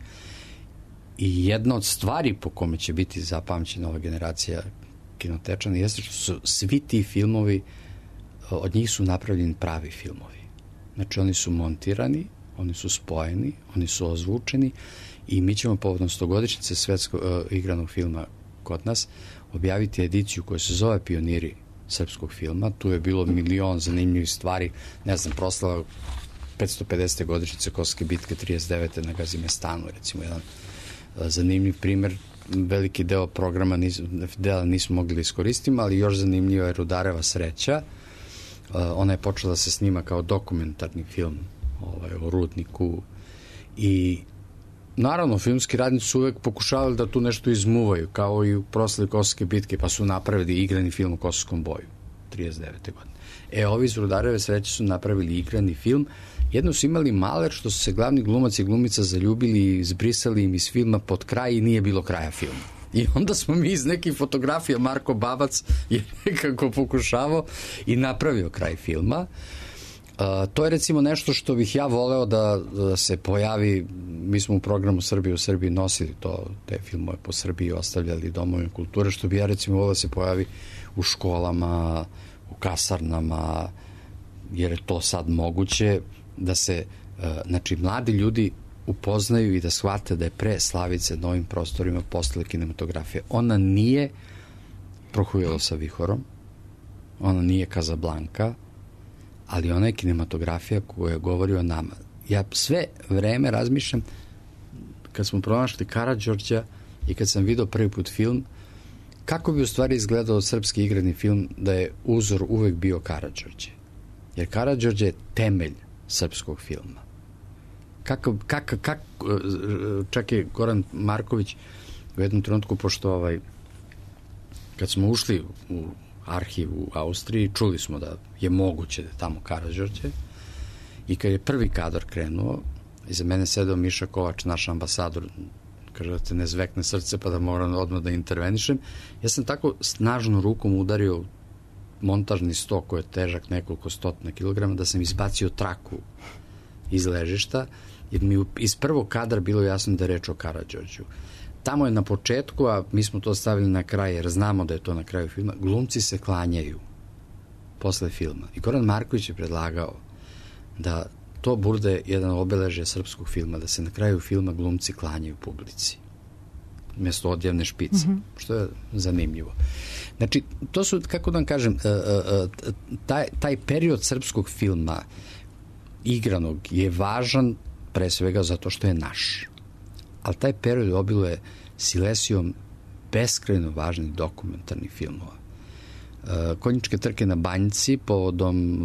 I jedna od stvari po kome će biti zapamćena ova generacija kinotečana jeste što su svi ti filmovi, od njih su napravljeni pravi filmovi. Znači oni su montirani, oni su spojeni, oni su ozvučeni i mi ćemo povodom stogodišnjice svetskog uh, igranog filma kod nas objaviti ediciju koja se zove Pioniri srpskog filma. Tu je bilo milion zanimljivih stvari, ne znam, proslava petsto pedesete godišnjice Kosovske bitke trideset devete na Gazimestanu, recimo jedan uh, zanimljiv primer. Veliki deo programa nis, dela nismo mogli da iskoristimo, ali još zanimljiva je Rudareva sreća. Uh, ona je počela da se snima kao dokumentarni film ovaj, o rudniku i naravno filmski radnici su uvek pokušavali da tu nešto izmuvaju, kao i u proslavi Kosovske bitke, pa su napravili igrani film o Kosovskom boju trideset devete godine. E, ovi iz Rudareve sreće su napravili igrani film. Jedno su imali maler što su se glavni glumac i glumica zaljubili i izbrisali im iz filma pod kraj i nije bilo kraja filma. I onda smo mi iz nekih fotografija, Marko Babac je nekako pokušavao i napravio kraj filma. Uh, to je recimo nešto što bih ja voleo da, da se pojavi. Mi smo u programu Srbije u Srbiji nosili to, te filmove po Srbiji, ostavljali domovine kulture, što bi ja recimo voleo da se pojavi u školama, u kasarnama, jer je to sad moguće da se, uh, znači, mladi ljudi upoznaju i da shvate da je pre Slavice na ovim prostorima postala kinematografija. Ona nije Prohujelo sa vihorom, ona nije Kazablanka, ali ona je kinematografija koja govori o nama. Ja sve vreme razmišljam, kad smo pronašli Karađorđa i kad sam vidio prvi put film, kako bi u stvari izgledao srpski igrani film da je uzor uvek bio Karađorđe. Jer Karađorđe je temelj srpskog filma. Kako, kako, kako, čak je Goran Marković u jednom trenutku, pošto ovaj, kad smo ušli u arhiv u Austriji, čuli smo da je moguće da je tamo Karađorđe i kad je prvi kadar krenuo, iza mene sedeo Miša Kovač, naš ambasador, kaže da te ne zvekne srce pa da moram odmah da intervenišem. Ja sam tako snažno rukom udario montažni sto koji je težak nekoliko stotina kilograma da sam izbacio traku iz ležišta, jer mi iz prvog kadra bilo jasno da je reč o Karađorđu. Tamo je na početku, a mi smo to stavili na kraj jer znamo da je to na kraju filma, glumci se klanjaju posle filma. I Goran Marković je predlagao da to bude jedan obeležje srpskog filma, da se na kraju filma glumci klanjaju publici mjesto odjavne špice, mm-hmm. što je zanimljivo. Znači, to su, kako da vam kažem, taj, taj period srpskog filma igranog je važan pre svega zato što je naš. Ali taj period obiluje silesijom beskrajno važnih dokumentarnih filmova. Konjičke trke na Banjici povodom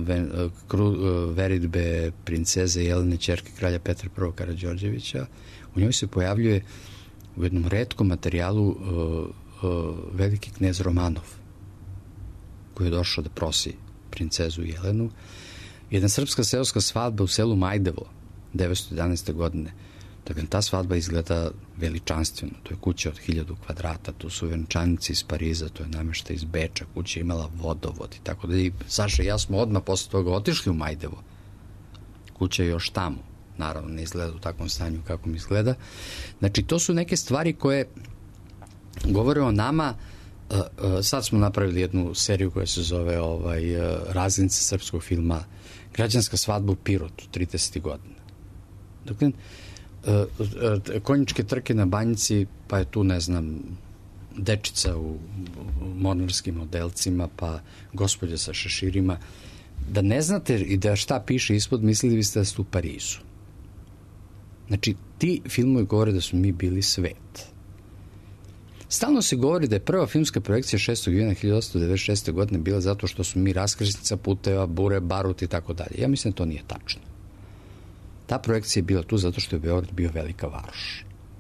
veridbe princeze Jelene ćerke kralja Petra prvog Karađorđevića. U njoj se pojavljuje u jednom retkom materijalu uh, uh, veliki knez Romanov, koji je došao da prosi princezu Jelenu. Jedna srpska seoska svadba u selu Majdevo devetsto jedanaeste. godine. Dakle, ta svadba izgleda veličanstveno. To je kuća od hiljadu kvadrata, tu su venčanici iz Pariza, to je namešta iz Beča, kuća je imala vodovod i tako da i Saša i ja smo odmah posle toga otišli u Majdevo. Kuća je još tamo. Naravno, ne izgleda u takvom stanju kako mi izgleda. Znači, to su neke stvari koje govore o nama. Uh, uh, sad smo napravili jednu seriju koja se zove ovaj, uh, Razglednice srpskog filma Građanska svadba u Pirotu, tridesetih godina. Dakle, uh, uh, konjičke trke na Banjici, pa je tu, ne znam, dečica u, u monarskim odelcima, pa gospođa sa šeširima. Da ne znate i da šta piše ispod, mislili biste da ste u Parizu. Znači, ti filmovi govore da su mi bili svet. Stalno se govori da je prva filmska projekcija šestog juna hiljadu osamsto devedeset šeste. godine bila zato što su mi raskrsnica puteva, bure, barut i tako dalje. Ja mislim da to nije tačno. Ta projekcija je bila tu zato što je Beograd bio velika varoš.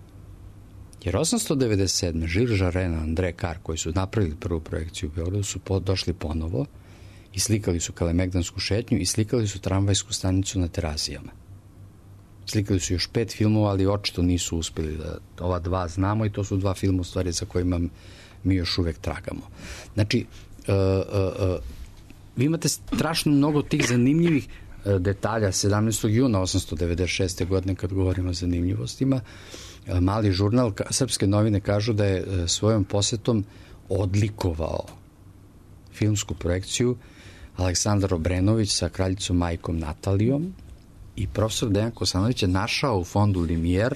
Jer osamsto devedeset sedme. Žil Žarena, Andre Kar, koji su napravili prvu projekciju u Beogradu, su po, došli ponovo i slikali su Kalemegdansku šetnju i slikali su tramvajsku stanicu na Terazijama. Slikali su još pet filmova, ali očito nisu uspeli da ova dva znamo i to su dva filma u stvari za kojima mi još uvek tragamo. Znači, uh, uh, uh, vi imate strašno mnogo tih zanimljivih uh, detalja. sedamnaestog juna osamsto devedeset šeste. godine, kad govorimo o zanimljivostima, uh, mali žurnal, ka, Srpske novine kažu da je uh, svojom posetom odlikovao filmsku projekciju Aleksandar Obrenović sa kraljicom majkom Natalijom i profesor Dejan Kosanović je našao u fondu Limijer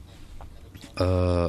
uh,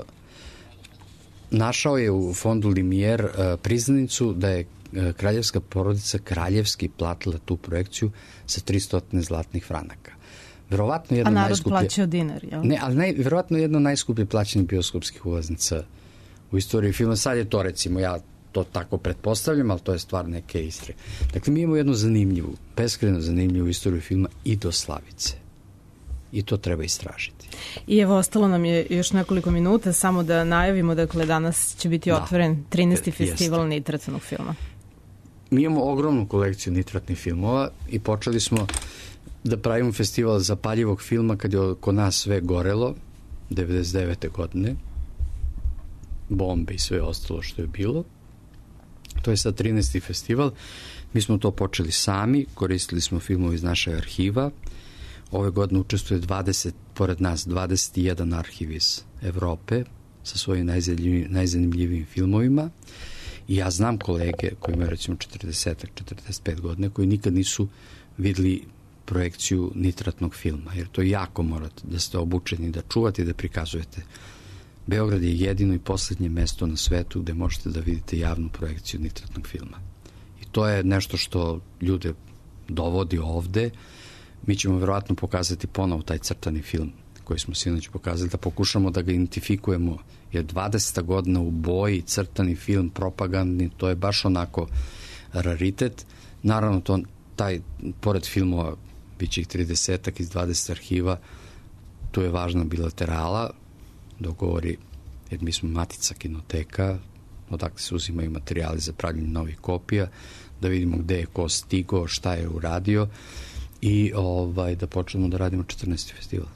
našao je u fondu Limijer uh, priznanicu da je uh, kraljevska porodica kraljevski platila tu projekciju sa tristo zlatnih franaka. Verovatno jedna A narod najskuplje... plaćao dinar, jel? Ne, ali naj, verovatno jedna najskuplje plaćenih bioskopskih ulaznica u istoriji filma. Sad je to, recimo, ja to tako pretpostavljam, ali to je stvar neke istre. Dakle, mi imamo jednu zanimljivu, beskrajno zanimljivu istoriju filma i do Slavice. I to treba istražiti. I evo, ostalo nam je još nekoliko minuta, samo da najavimo, dakle, danas će biti da. otvoren trinaesti festival Jeste. nitratnog filma. Mi imamo ogromnu kolekciju nitratnih filmova i počeli smo da pravimo festival zapaljivog filma kad je kod nas sve gorelo, devedeset devete. godine, bombe i sve ostalo što je bilo. To je sad trinaesti festival. Mi smo to počeli sami, koristili smo filmove iz naše arhiva. Ove godine učestvuje dvadeset, pored nas, dvadeset jedan arhiv iz Evrope sa svojim najzanimljivim, najzanimljivijim filmovima. I ja znam kolege koji imaju recimo četrdeset četrdeset pet godina koji nikad nisu videli projekciju nitratnog filma, jer to jako morate da ste obučeni, da čuvate i da prikazujete. Beograd je jedino i poslednje mesto na svetu gde možete da vidite javnu projekciju nitratnog filma. I to je nešto što ljude dovodi ovde. Mi ćemo verovatno pokazati ponovo taj crtani film koji smo sinoć pokazali, da pokušamo da ga identifikujemo, jer dvadeseta godina u boji, crtani film, propagandni, to je baš onako raritet. Naravno, to, taj, pored filmova, bit će ih tridesetak iz dvadeset arhiva, tu je važna bilaterala, dogovori, jer mi smo matica kinoteka, odakle se uzimaju materijali za pravljenje novih kopija, da vidimo gde je ko stigo, šta je uradio i ovaj, da počnemo da radimo četrnaesti festival.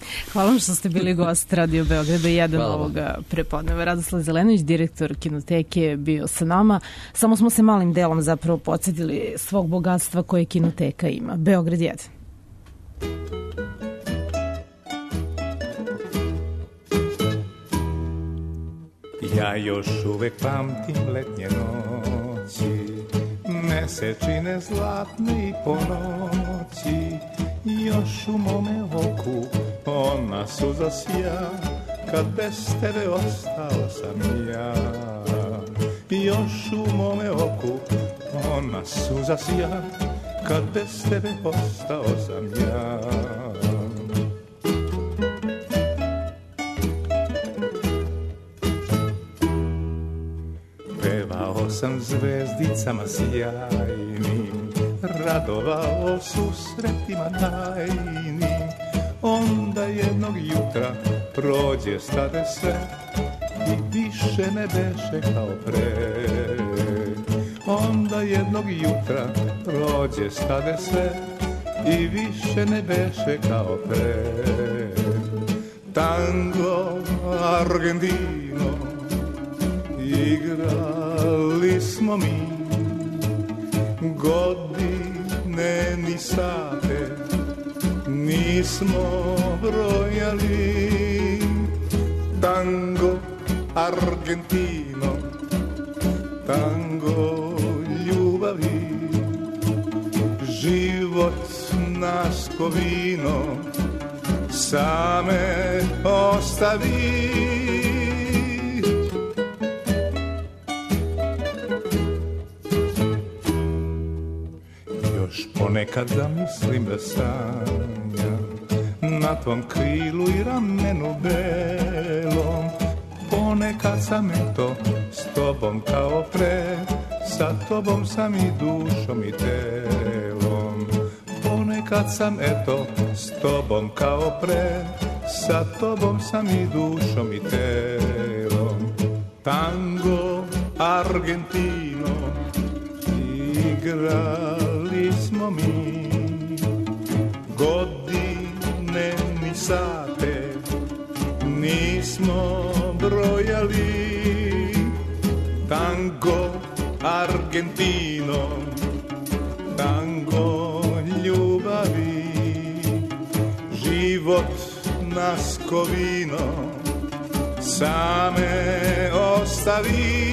Hvala vam što ste bili gost Radio Beograda jedan ovoga prepodneva. Radoslav Zelenović, direktor Kinoteke, bio sa nama. Samo smo se malim delom zapravo podsjetili svog bogatstva koje Kinoteka ima. Beograd jedan. Ja još uvek pamtim letnje noći, mesečine zlatne i ponoći, još u mome oku ona suza sja, kad bez tebe ostao sam ja. Još u mome oku ona suza sja, kad bez tebe ostao sam ja. Pevao sam zvezdicama sjajnim, radovao susretima tajnim. Onda jednog jutra prođe stade sve i više ne beše kao pre. Onda jednog jutra prođe stade sve i više ne beše kao pre. Tango Argentino igrali smo mi, godine ni sate nismo brojali. Tango Argentino, tango ljubavi, život nas ko vino same ostavi. Još ponekad zamislim da sanjam na tvom krilu i ramenu belom. Ponekad sam eto s tobom kao pre, sa tobom sam i dušom i telom. Ponekad sam eto s tobom kao pre, sa tobom sam i dušom i telom. Tango Argentino igrali smo mi, godine ni sate nismo brojali. Tango Argentino, tango ljubavi, život nas ko vino same ostavi.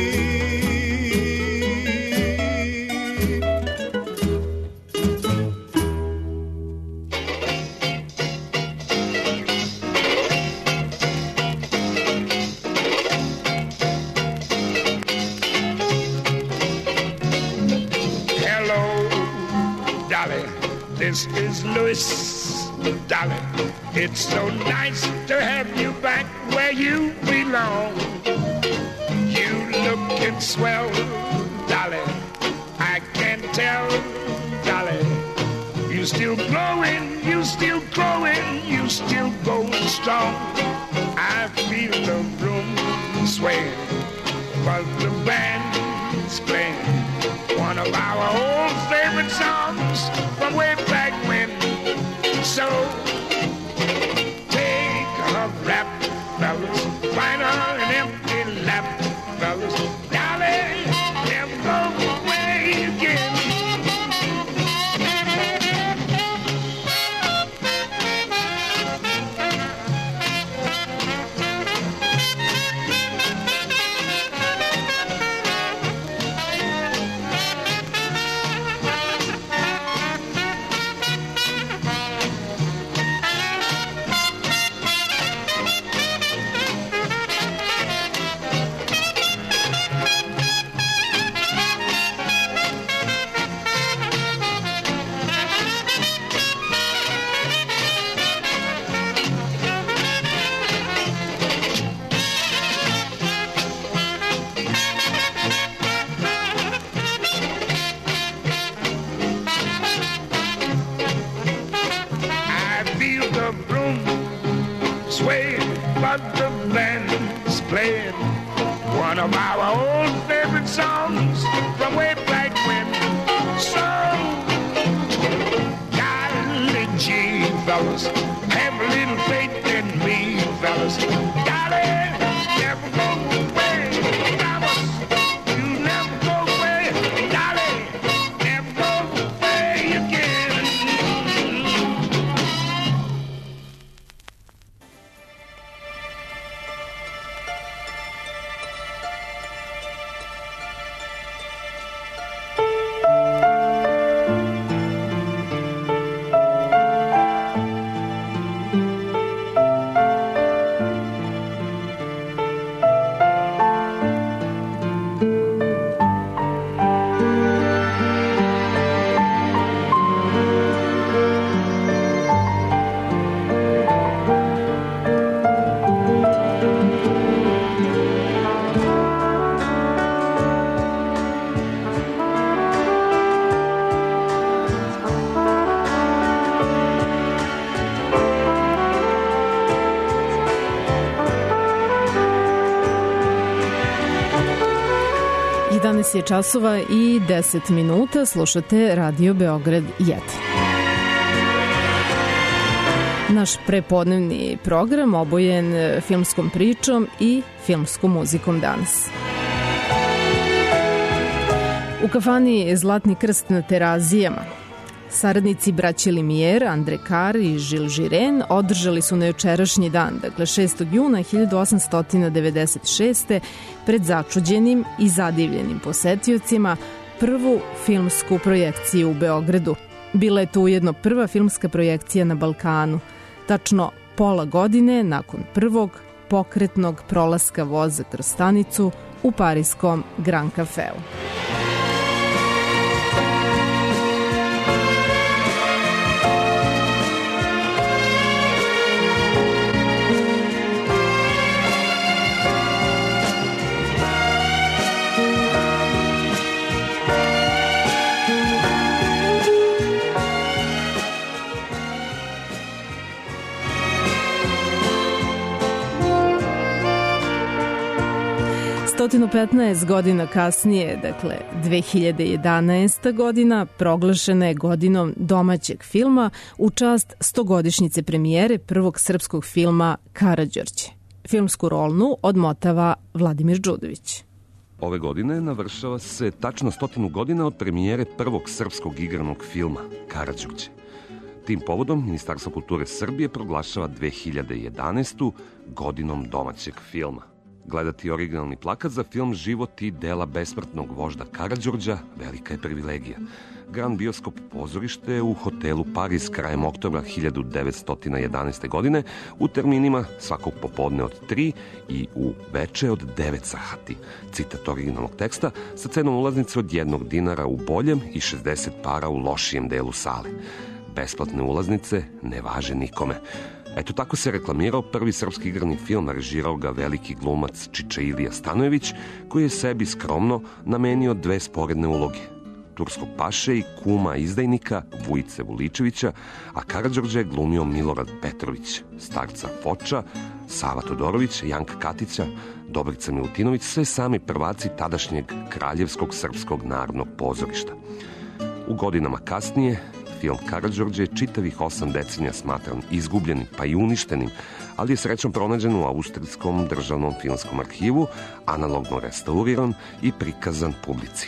This is Louis, darling. It's so nice to have you back where you belong. You lookin' swell, darling. I can tell, darling. You still glowing, you still growing, you still going strong. I feel the room swaying, but the band's playing one of our old favorite songs from way back when. So take a rap, fellas, find her an empty lap, fellas, darling, never go away again. fellas. Have a little faith in me, fellas. Darling, never go away. Promise you never go away. Darling, never go away again. jedanaest je časova i deset minuta, slušate Radio Beograd jedan. Naš prepodnevni program obojen filmskom pričom i filmskom muzikom danas. U kafani Zlatni krst na Terazijama saradnici braće Limijer, Andre Kar i Žil Žiren održali su na jučerašnji dan, dakle šestog juna hiljadu osamsto devedeset šeste. pred začuđenim i zadivljenim posetiocima prvu filmsku projekciju u Beogradu. Bila je to ujedno prva filmska projekcija na Balkanu, tačno pola godine nakon prvog pokretnog prolaska voza kroz stanicu u pariskom Grand Cafeu. sto petnaest godina kasnije, dakle dve hiljade jedanaesta. godina, proglašena je godinom domaćeg filma u čast stogodišnjice premijere prvog srpskog filma Karađorđe. Filmsku rolnu odmotava Vladimir Đudović. Ove godine navršava se tačno stotinu godina od premijere prvog srpskog igranog filma Karađorđe. Tim povodom Ministarstvo kulture Srbije proglašava dve hiljade jedanaestu. godinom domaćeg filma. Gledati originalni plakat za film Život i dela besmrtnog vožda Karađorđa velika je privilegija. Grand Bioskop pozorište je u hotelu Paris krajem oktobra hiljadu devetsto jedanaeste. godine u terminima svakog popodne od tri i u veče od devet sati. Citat originalnog teksta sa cenom ulaznice od jednog dinara u boljem i šezdeset para u lošijem delu sale. Besplatne ulaznice ne važe nikome. Eto tako se reklamirao prvi srpski igrani film, režirao ga veliki glumac Čiča Ilija Stanojević, koji je sebi skromno namenio dve sporedne uloge. Turskog paše i kuma izdajnika Vujice Vuličevića, a Karađorđe je glumio Milorad Petrović, starca Foča, Sava Todorović, Janka Katića, Dobrica Milutinović, sve sami prvaci tadašnjeg Kraljevskog srpskog narodnog pozorišta. U godinama kasnije, film Karađorđe je čitavih osam decenija smatran izgubljenim pa i uništenim, ali je srećom pronađen u Austrijskom državnom filmskom arhivu, analogno restauriran i prikazan publici.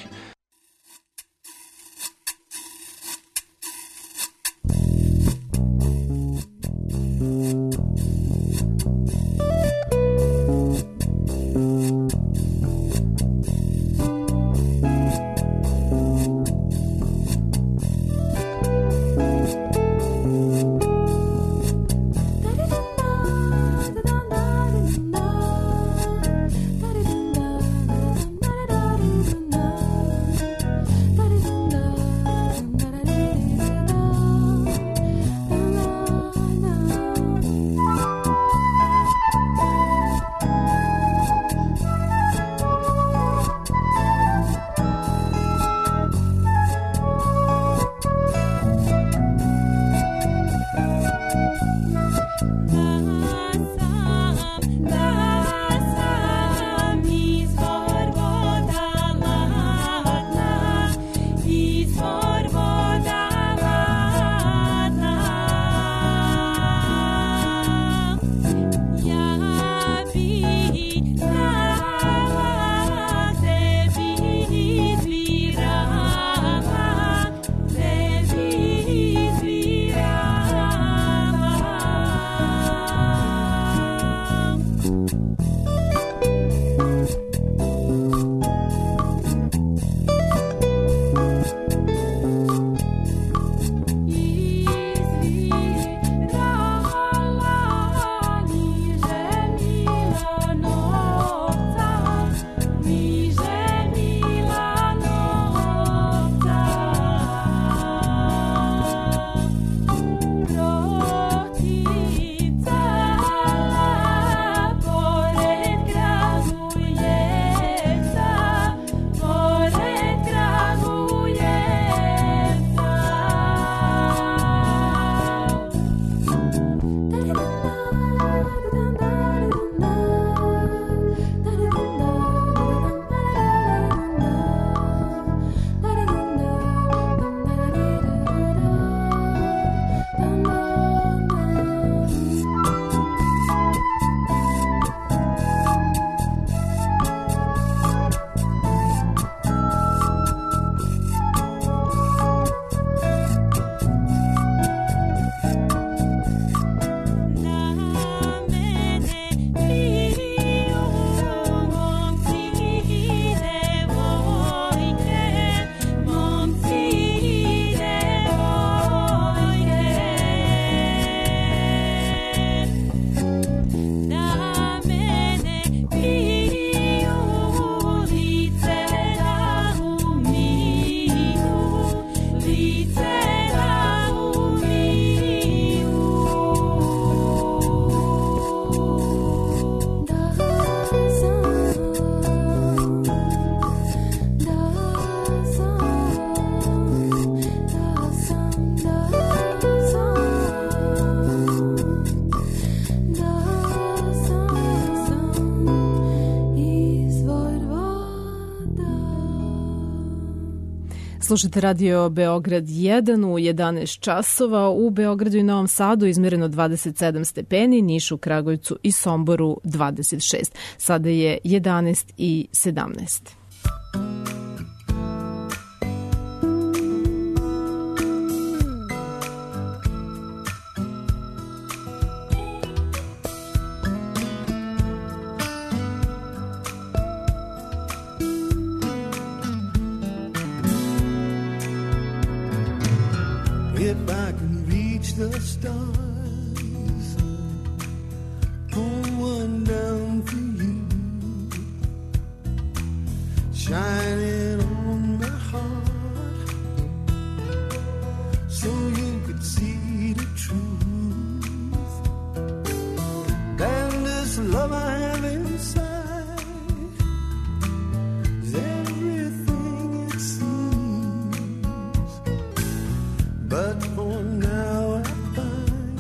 Slušajte radio Beograd jedan u jedanaest časova. U Beogradu i Novom Sadu izmereno dvadeset sedam stepeni, Nišu, Kragujevcu i Somboru dvadeset šest. Sada je jedanaest i sedamnaest. If I can reach the stars, pull one down for you, shining on my heart, so you could see the truth. And this love I have inside is everything it seems. But for now I find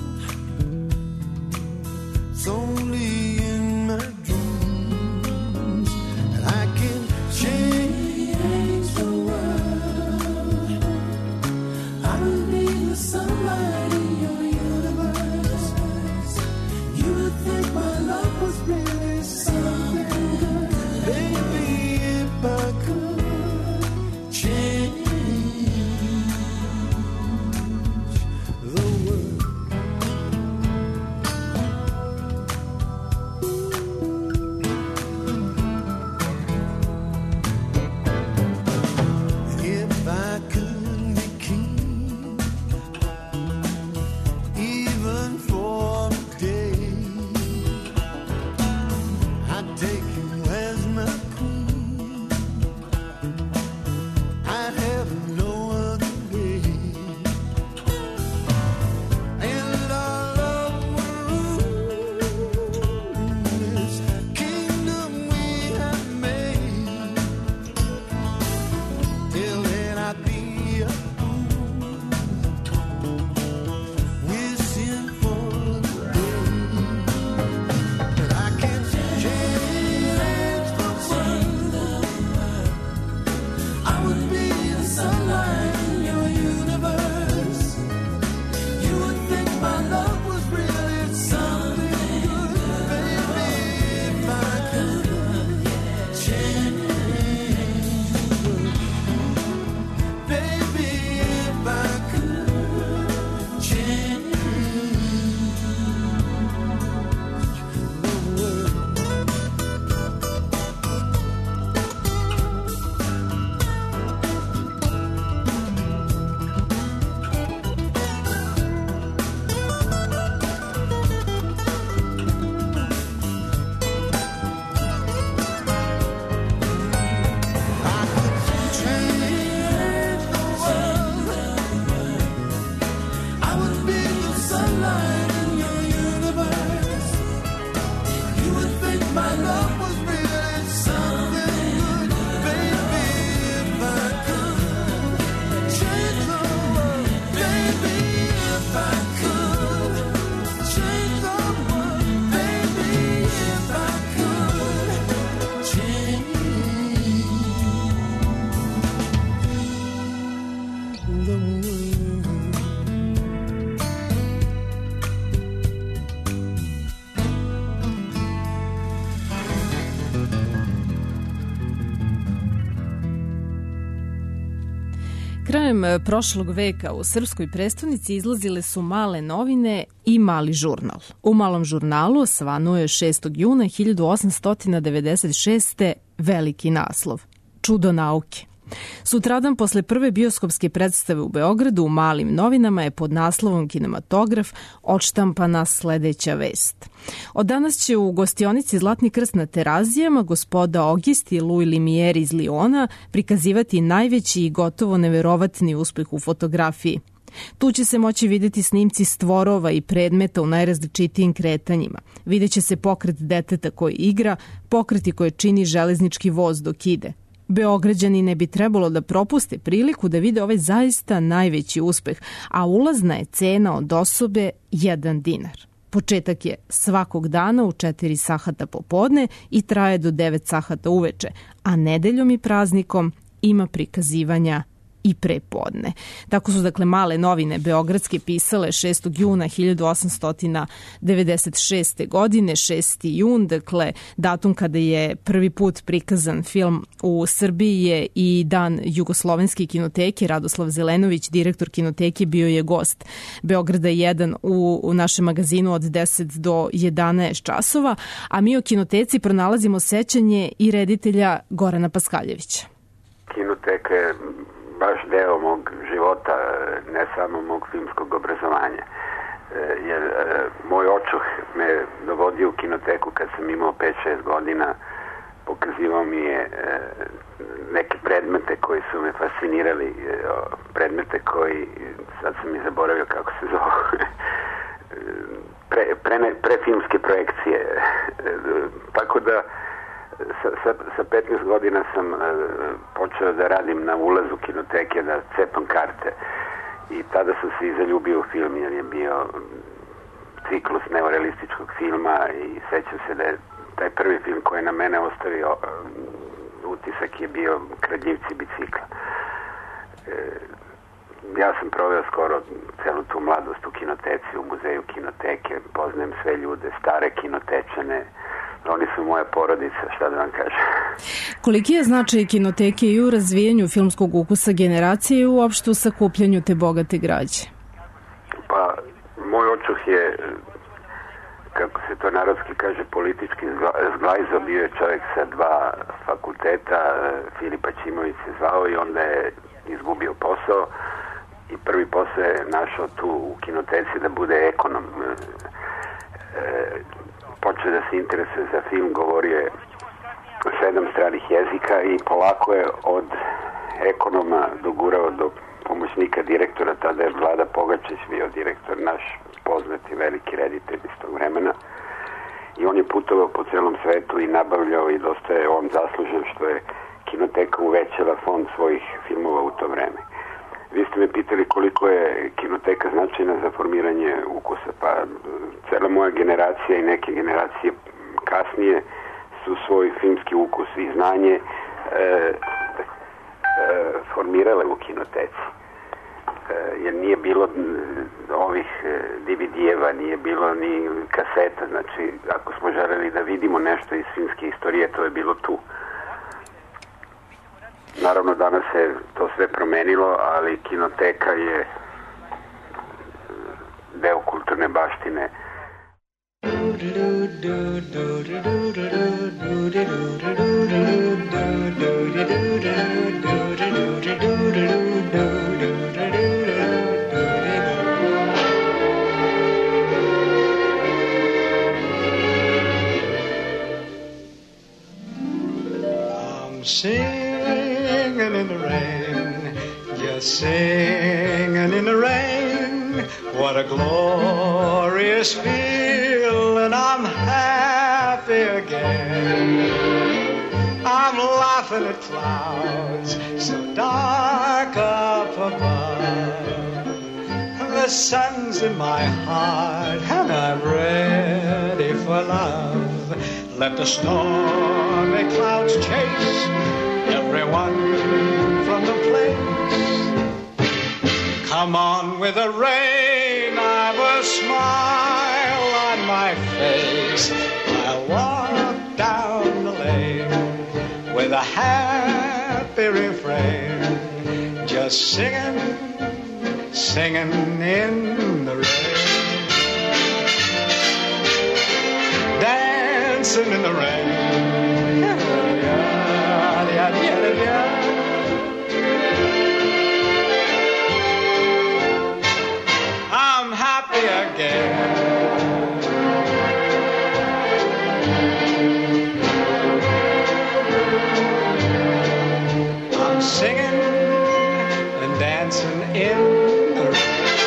it's only in my dreams that I can change the world. I will be the sunlight in your universe. You would think my love was really something good. Baby, if I could change change Krajem prošlog veka u srpskoj prestonici izlazile su male novine i mali žurnal. U malom žurnalu svanuo je šestog juna hiljadu osamsto devedeset šeste. veliki naslov Čudo nauke. Sutradan posle prve bioskopske predstave u Beogradu u malim novinama je pod naslovom Kinematograf odštampana sledeća vest. Od danas će u gostionici Zlatni krst na Terazijama gospoda Ogist i Louis Limier iz Liona prikazivati najveći i gotovo neverovatni uspeh u fotografiji. Tu će se moći videti snimci stvorova i predmeta u najrazličitijim kretanjima. Videće se pokret deteta koji igra, pokreti koje čini železnički voz dok ide. Beograđani ne bi trebalo da propuste priliku da vide ovaj zaista najveći uspeh, a ulazna je cena od osobe jedan dinar. Početak je svakog dana u četiri sahata popodne i traje do devet sahata uveče, a nedeljom i praznikom ima prikazivanja i prepodne. Tako su dakle male novine beogradske pisale šestog juna hiljadu osamsto devedeset šeste. godine, šesti jun, dakle datum kada je prvi put prikazan film u Srbiji je i dan Jugoslovenske kinoteke. Radoslav Zelenović, direktor kinoteke, bio je gost Beograda jedan u, u našem magazinu od deset do jedanaest časova, a mi o kinoteci pronalazimo sećanje i reditelja Gorana Paskaljevića. Kinoteka je baš deo mog života, ne samo mog filmskog obrazovanja. Jer moj očuh me dovodio u kinoteku kad sam imao pet šest godina, pokazivao mi je neke predmete koji su me fascinirali, predmete koji, sad sam i zaboravio kako se zove, pre, pre, pre filmske projekcije. Tako da Sa, sa, sa petnaest godina sam uh, počeo da radim na ulazu kinoteke, da cepam karte, i tada sam se i zaljubio u film, jer je bio ciklus neorealističkog filma i sećam se da je taj prvi film koji je na mene ostavio uh, utisak je bio Kradljivci bicikla. Uh, ja sam proveo skoro celu tu mladost u kinoteci, u muzeju kinoteke, poznajem sve ljude, stare kinotečane. Oni su moja porodica, šta da vam kažem. Koliki je značaj kinoteke i u razvijanju filmskog ukusa generacije i uopšte u sakupljanju te bogate građe? Pa, moj očuh je, kako se to narodski kaže, politički zglajzo. Bio je čovjek sa dva fakulteta, Filipa Ćimović se zvao, i onda je izgubio posao i prvi posao je našao tu u kinoteci da bude ekonom. E, počeo da se interesuje za film, govorio je sedam stranih jezika i polako je od ekonoma dogurao do pomoćnika direktora. Tada je Vlada Pogačić bio direktor, naš poznati veliki reditelj iz tog vremena, i on je putovao po celom svetu i nabavljao, i dosta je on zaslužen što je kinoteka uvećala fond svojih filmova u to vreme. Vi ste me pitali koliko je kinoteka značajna za formiranje ukusa. Pa cela moja generacija i neke generacije kasnije su svoj filmski ukus i znanje e, e, formirale u kinoteci. E, jer nije bilo ovih D V D-eva, nije bilo ni kaseta. Znači, ako smo želeli da vidimo nešto iz filmske istorije, to je bilo tu. Naravno, danas se to sve promenilo, ali kinoteka je deo kulturne baštine. I'm singing in the rain, just singing in the rain. What a glorious feeling, I'm happy again. I'm laughing at clouds so dark up above. The sun's in my heart and I'm ready for love. Let the stormy clouds chase everyone from the place. Come on with the rain, I've a smile on my face. I'll walk down the lane with a happy refrain. Just a singing, singing in the rain, dancing in the rain. I'm happy again. I'm singing and dancing in the rain.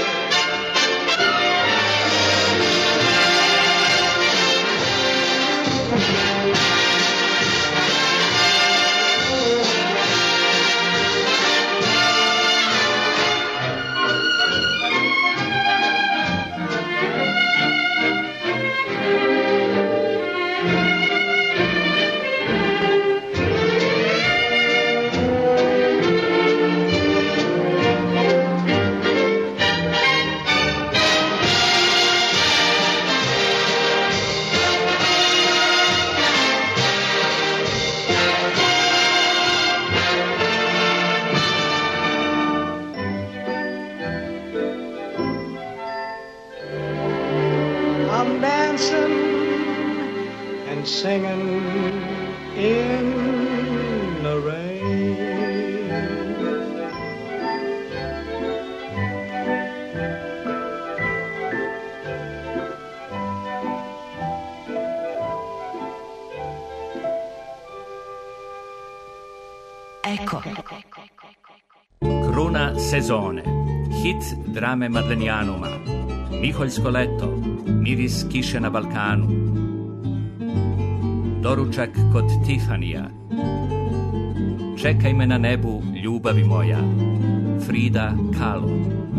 Singing in the rain. Eko. Kruna sezone. Hit drame Madlenijanuma. Miholjsko leto. Miris kiše na Balkanu. Doručak kod Tifanija. Čekaj me na nebu, ljubavi moja. Frida Kahlo.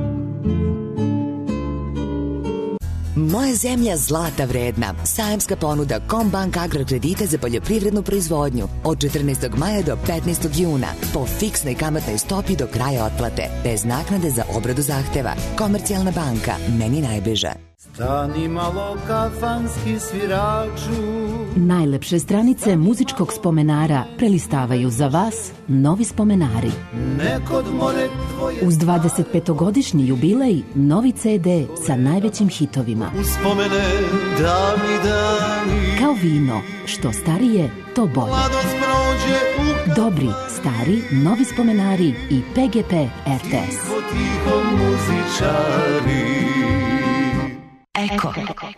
Moja zemlja zlata vredna. Sajamska ponuda Combank agrokredita za poljoprivrednu proizvodnju od četrnaestog maja do petnaestog juna po fiksnoj kamatnoj stopi do kraja otplate, bez naknade za obradu zahteva. Komercijalna banka, meni najbliža. Stani malo kafanski sviraču. Najlepše stranice muzičkog spomenara prelistavaju za vas novi spomenari. Nekod more tvoje... Uz dvadesetpetogodišnji jubilej, novi ce de sa najvećim hitovima. Uspomene davni dani. Kao vino, što starije, to bolje. Mladost prođe u... Dobri, stari, novi spomenari i pe ge pe er te es. Tiho, tiho muzičari. Eko.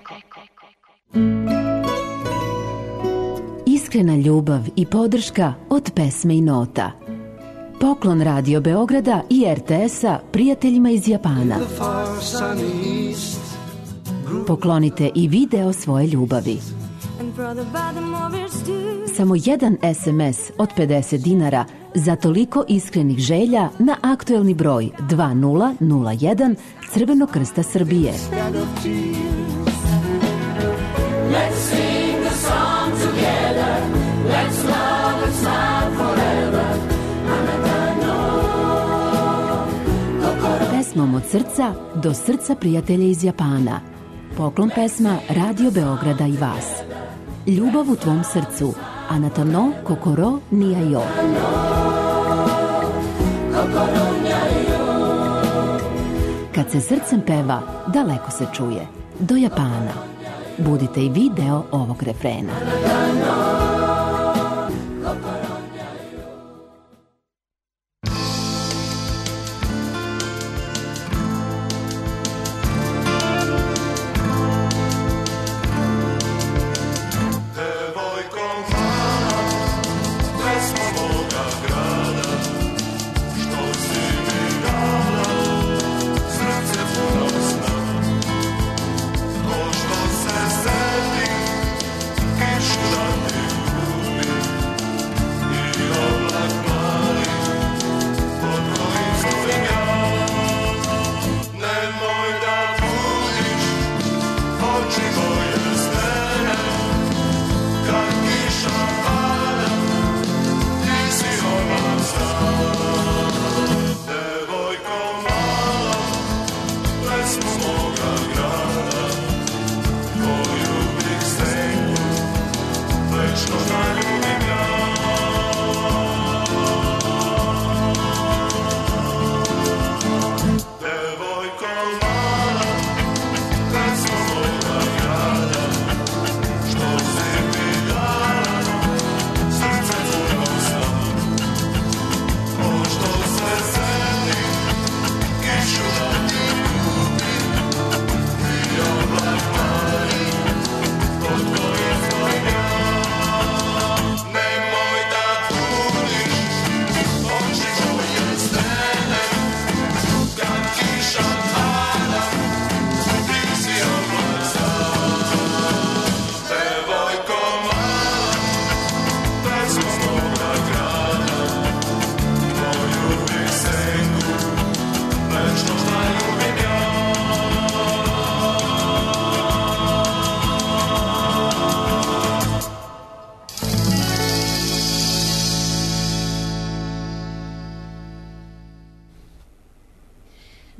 Iskrena ljubav i podrška od pesme i nota. Poklon Radio Beograda i er te es-a prijateljima iz Japana. Poklonite i video svoje ljubavi. Samo jedan es em es od pedeset dinara za toliko iskrenih želja na aktuelni broj dva nula nula jedan Crvenog krsta Srbije. Let's sing the song together. Let's love and smile forever. Pesmom od srca do srca prijatelja iz Japana. Poklon pesma Radio Beograda i vas. Ljubav u tvom srcu. Anata no kokoro ni yo. Kad se srcem peva, daleko se čuje. Do Japana. Budite i vi deo ovog refrena. Ko što se seti, kišu da ti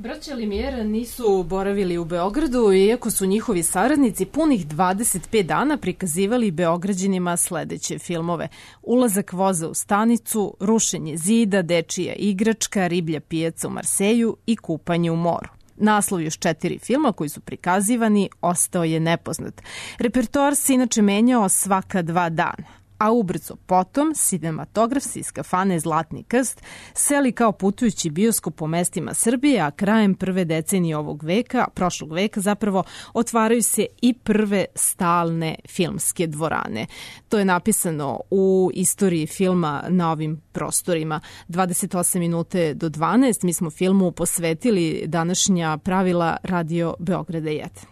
Braća Limijera nisu boravili u Beogradu, iako su njihovi saradnici punih dvadeset pet dana prikazivali Beograđanima sledeće filmove: Ulazak voza u stanicu, Rušenje zida, Dečija igračka, Riblja pijaca u Marseju i Kupanje u moru. Naslov još četiri filma koji su prikazivani ostao je nepoznat. Repertoar se inače menjao svaka dva dana, a ubrzo potom sinematograf iz kafane Zlatni krst seli kao putujući bioskop po mestima Srbije, a krajem prve decenije ovog veka, prošlog veka zapravo, otvaraju se i prve stalne filmske dvorane. To je napisano u istoriji filma na ovim prostorima. dvadeset osam minute do dvanaest mi smo filmu posvetili današnja pravila Radio Beograda jedan.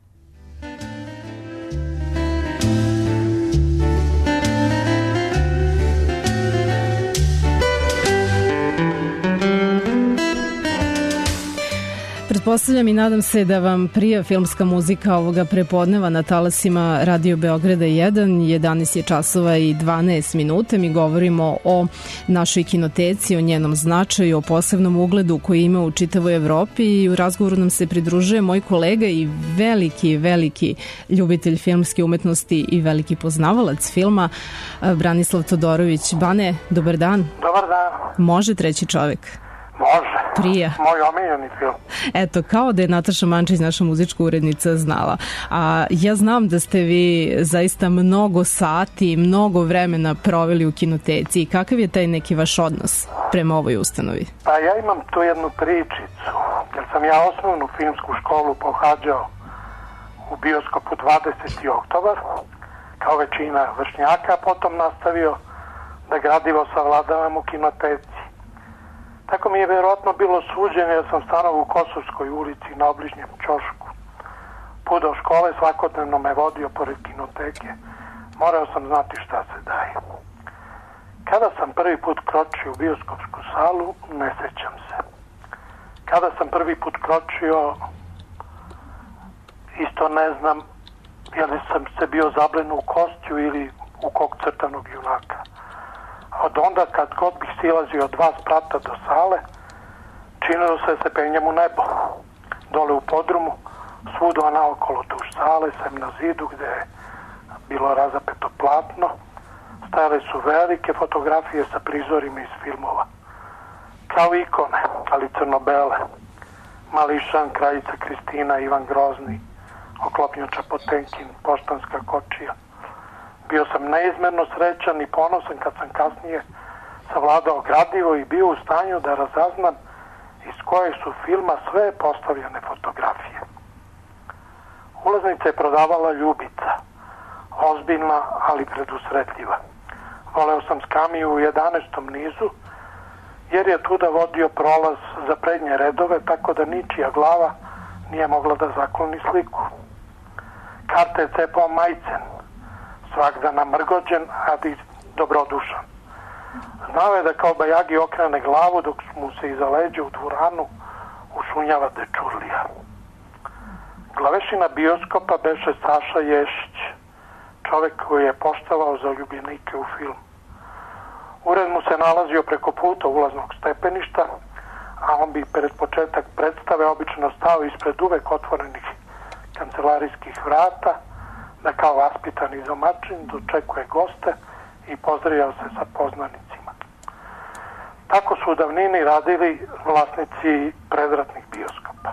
Pretpostavljam i nadam se da vam prija filmska muzika ovoga prepodneva na talasima Radio Beograda jedan. jedanaest je časova i dvanaest minuta. Mi govorimo o našoj kinoteci, o njenom značaju, o posebnom ugledu koji ima u čitavoj Evropi i u razgovoru nam se pridružuje moj kolega i veliki, veliki ljubitelj filmske umetnosti i veliki poznavalac filma, Branislav Todorović. Bane, dobar dan. Dobar dan. Može Treći čovek? Može. Prija. Moj omiljeni film. Eto, kao da je Nataša Mančić, naša muzička urednica, znala. A ja znam da ste vi zaista mnogo sati, mnogo vremena proveli u kinoteci. Kakav je taj neki vaš odnos prema ovoj ustanovi? Pa ja imam tu jednu pričicu, jer sam ja osnovnu filmsku školu pohađao u bioskopu dvadeseti oktobar, kao većina vršnjaka, potom nastavio da gradivo savladavam u kinoteci. Tako mi je vjerojatno bilo suđenje, jer sam stanovao u Kosovskoj ulici na obližnjem ćošku. Put do škole svakodnevno me vodio pored kinoteke. Morao sam znati šta se daje. Kada sam prvi put kročio u bioskopsku salu, ne sećam se. Kada sam prvi put kročio, isto ne znam, je li sam se bio zablen u kostju ili u kog crtanog junaka. Od onda kad god bih silazio dva sprata do sale, činilo se se penjem u nebo. Dole u podrumu, svuda naokolo duž sale, sem na zidu gde je bilo razapeto platno, stajale su velike fotografije sa prizorima iz filmova. Kao ikone, ali crno-bele. Mališan, Kraljica Kristina, Ivan Grozni, Oklopnjača Potenkin, Poštanska kočija. Bio sam neizmerno srećan i ponosan kad sam kasnije savladao gradivo i bio u stanju da razaznam iz kojeg su filma sve postavljene fotografije. Ulaznica je prodavala Ljubica, ozbiljna, ali predusretljiva. Voleo sam Skamiju u jedanaestom nizu, jer je tuda vodio prolaz za prednje redove, tako da ničija glava nije mogla da zakloni sliku. Karte je cepao Majcen, svakda namrgođen, ali dobrodušan. Znao je da kao bajagi okrene glavu dok mu se iza leđa u dvoranu ušunjava dečurlija. Glavešina bioskopa beše Saša Ješić, čovek koji je poštovao zaljubljenike u film. Ured mu se nalazio preko puta ulaznog stepeništa, a on bi pred početak predstave obično stao ispred uvek otvorenih kancelarijskih vrata, da kao vaspitani domaćin dočekuje goste i pozdravljao se sa poznanicima. Tako su u davnini radili vlasnici predratnih bioskopa.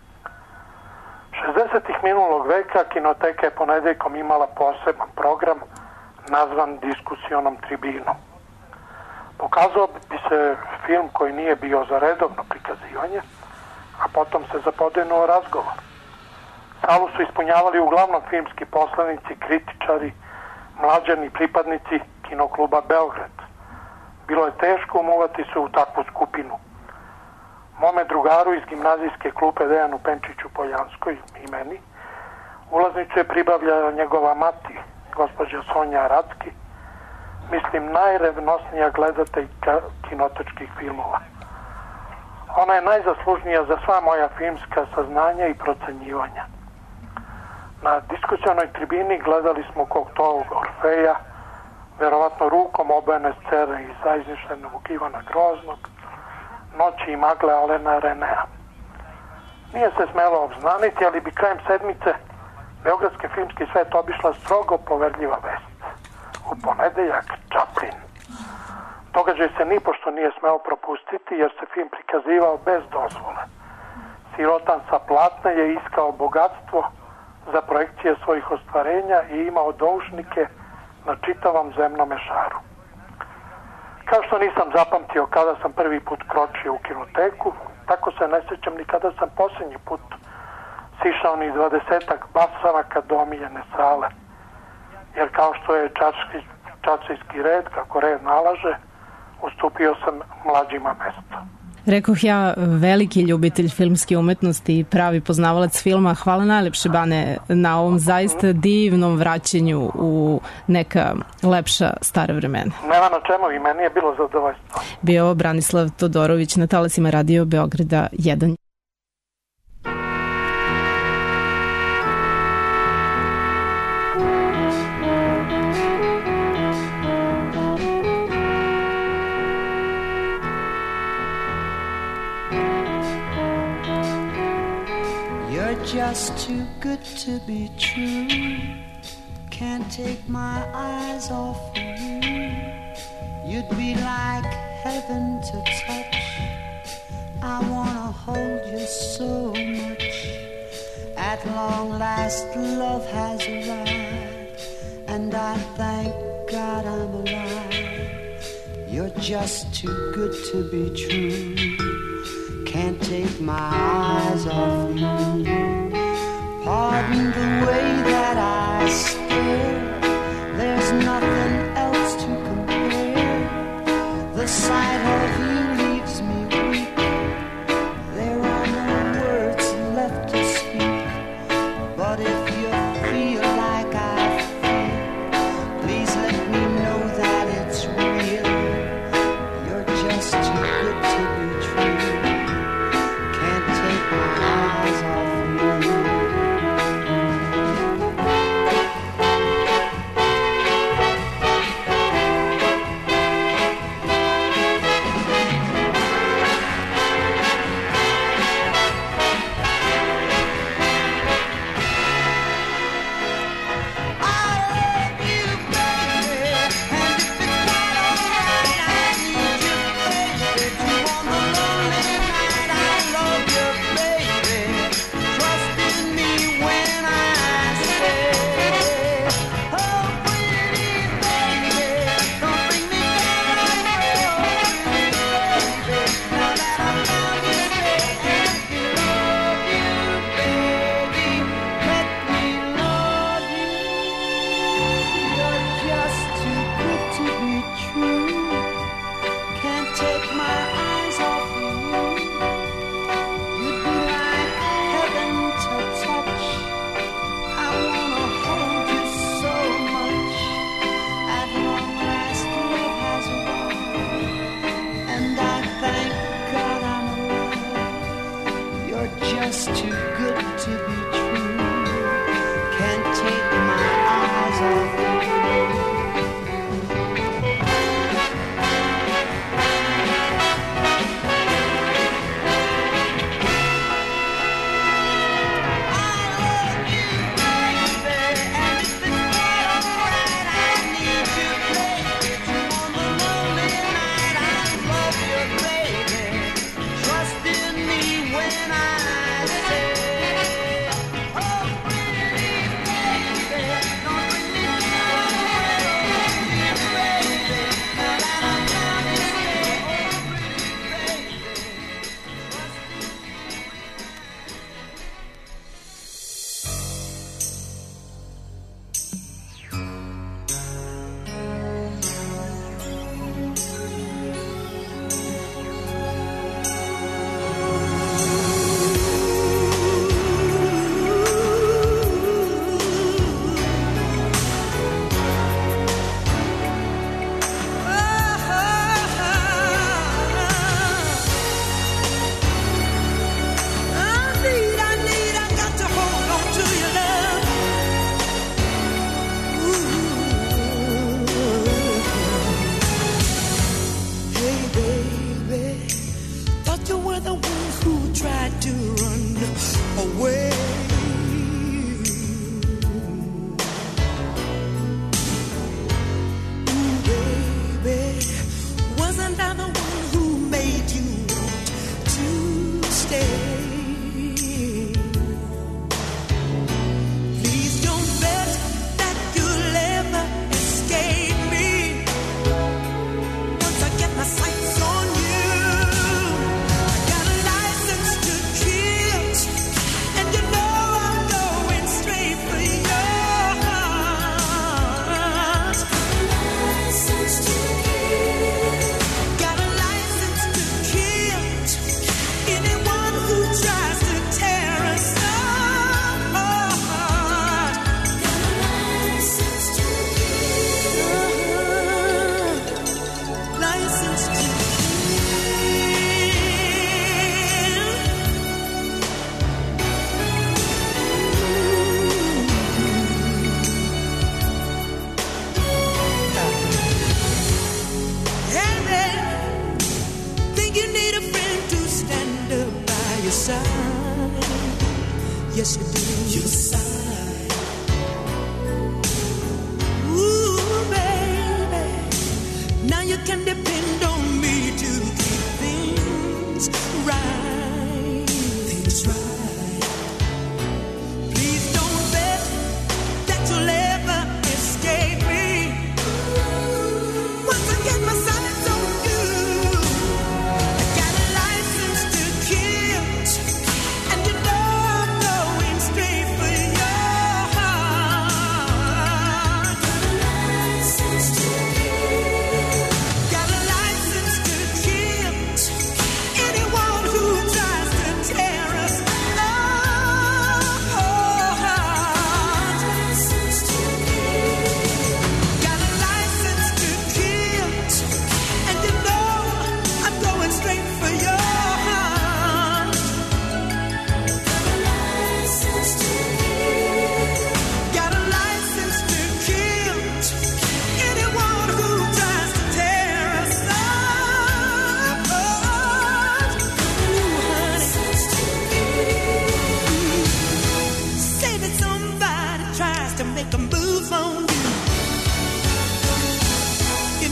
šezdesetih minulog veka kinoteka je ponedeljkom imala poseban program nazvan diskusionom tribinom. Pokazao bi se film koji nije bio za redovno prikazivanje, a potom se zapodenuo razgovor. Salu su ispunjavali uglavnom filmski poslanici, kritičari, mlađani pripadnici kinokluba Beograd. Bilo je teško umuvati se u takvu skupinu. Mome drugaru iz gimnazijske klupe Dejanu Penčiću Poljanskoj i meni, ulaznicu je pribavljala njegova mati, gospođa Sonja Radski, mislim najrevnosnija gledateljka kinotečkih filmova. Ona je najzaslužnija za sva moja filmska saznanja i procenjivanja. Na diskusionoj tribini gledali smo Koktovog Orfeja, verovatno rukom obojene scene iz Zaizmišljenog Ivana Groznog, Noći i magle Alena Renea. nije se smelo obznaniti, ali bi krajem sedmice Beogradski filmski svet obišla strogo poverljiva vest. U ponedeljak Chaplin. Događaj se nipošto nije smeo propustiti jer se film prikazivao bez dozvole. Sirotan sa platna je iskao bogatstvo za projekcije svojih ostvarenja i imao doušnike na čitavom zemnome šaru. Kao što nisam zapamtio kada sam prvi put kročio u kinoteku, tako se ne sjećam ni kada sam posljednji put sišao ni dvadesetak basanaka do omiljene sale. Jer kao što je čački, čačijski red, kako red nalaže, ustupio sam mlađima mesto. Rekoh ja, veliki ljubitelj filmske umetnosti i pravi poznavalac filma. Hvala najlepše, Bane, na ovom zaista divnom vraćanju u neka lepša stara vremena. Nema na čemu, i meni je bilo zadovoljstvo. Bio ovo Branislav Todorović na talasima Radio Beograda jedan. Just too good to be true. Can't take my eyes off of you. You'd be like heaven to touch. I wanna hold you so much. At long last love has arrived, and I thank God I'm alive. You're just too good to be true. Can't take my eyes off you. Pardon the way that I stare. There's nothing else to compare. The sight of you leaves me weak. There are no words left to speak. But if you feel like I feel, please let me know that it's real. You're just too good to be true. Can't take my eyes off you.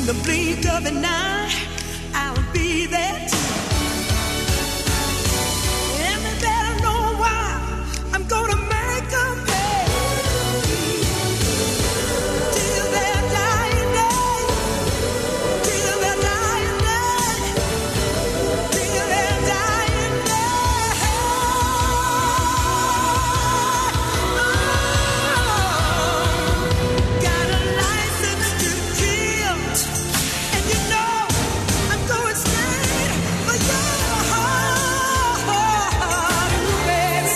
in the blink of an eye, I'll be there too. And they better know why I'm gonna make them pay. Till their dying day, till their dying day, till their dying day. Oh, got a license to kill, and you know I'm going straight for your heart, baby.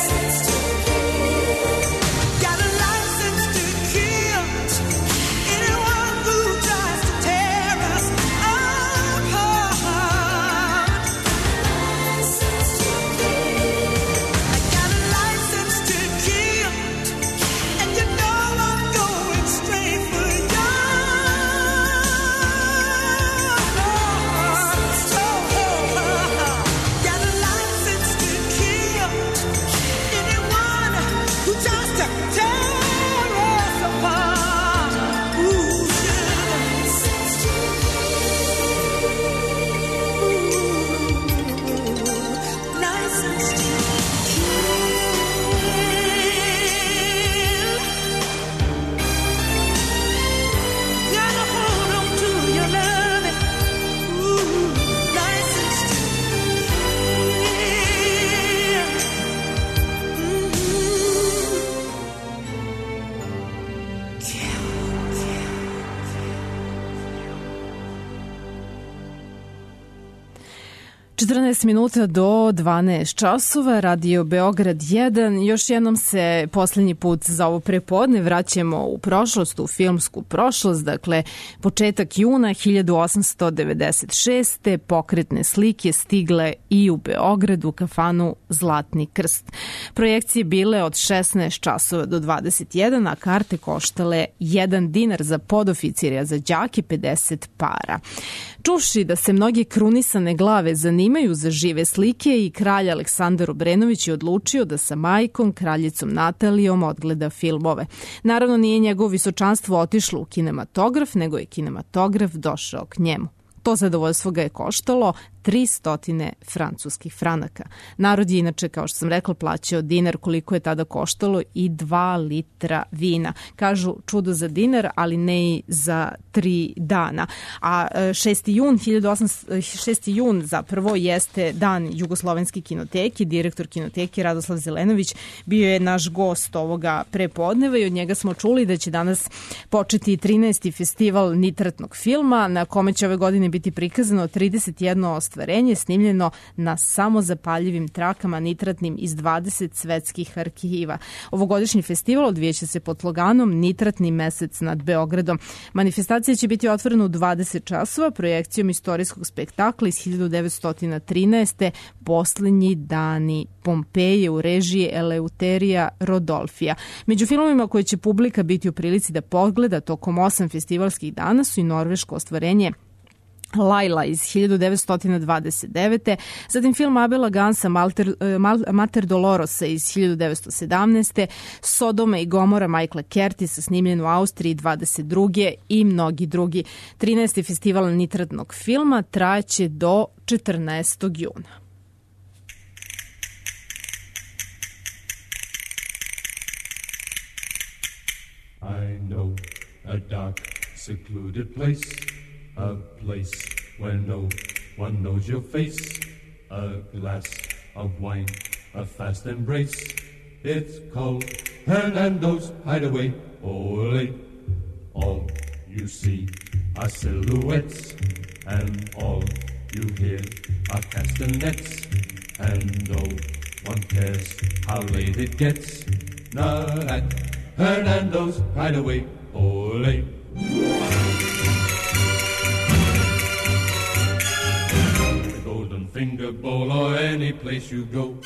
Got a license to kill anyone who tries to tear us apart. I got a license to kill, and you know I'm going straight for your heart. Got a license to kill anyone who tries to tear us apart. Ooh, sugar. License to kill. Gotta hold on to your loving. Ooh, license to četrnaest minuta do dvanaest časova, Radio Beograd jedan. Još jednom se posljednji put za ovo prepodne vraćamo u prošlost, u filmsku prošlost, dakle početak juna hiljadu osamsto devedeset šeste. Pokretne slike stigle i u Beograd u kafanu Zlatni krst. Projekcije bile od šesnaest časova do dvadeset jedan, a karte koštale jedan dinar za podoficirja, za đake pedeset para. Čuši da se mnoge krunisane glave zanimaju za žive slike i kralj Aleksandar Obrenović je odlučio da sa majkom, kraljicom Natalijom, odgleda filmove. Naravno, nije njegovo visočanstvo otišlo u kinematograf, nego je kinematograf došao k njemu. To zadovoljstvo ga je koštalo tristo francuskih franaka. Narod je inače, kao što sam rekla, plaćao dinar, koliko je tada koštalo i dva litra vina. Kažu čudo za dinar, ali ne i za tri dana. A šesti jun, hiljadu osamsto, šesti jun zapravo jeste dan Jugoslovenske kinoteke. Direktor kinoteke Radoslav Zelenović bio je naš gost ovoga prepodneva i od njega smo čuli da će danas početi trinaesti festival nitratnog filma, na kome će ove godine biti prikazano trideset jedno ostvarenje snimljeno na samozapaljivim trakama nitratnim iz dvadeset svetskih arhiva. Ovogodišnji festival odvijeće se pod sloganom Nitratni mesec nad Beogradom. Manifestacija će biti otvorena u dvadeset časova projekcijom istorijskog spektakla iz hiljadu devetsto trinaeste. Poslednji dani Pompeje u režiji Eleuterija Rodolfija. Među filmovima koje će publika biti u prilici da pogleda tokom osam festivalskih dana su i norveško ostvarenje Laila iz hiljadu devetsto dvadeset devete. Zatim film Abela Gansa Mater, Mater Dolorosa iz hiljadu devetsto sedamnaeste. Sodoma i Gomora Michaela Curtisa snimljen u Austriji dvadeset druge i mnogi drugi. trinaesti festival nitratnog filma trajaće do četrnaestog juna. I know a dark, secluded place, a place where no one knows your face, a glass of wine, a fast embrace. It's called Hernando's Hideaway. Ole, all you see are silhouettes, and all you hear are castanets, and no one cares how late it gets. Not at Hernando's Hideaway. Ole. The Golden Finger Bowl or any place you go.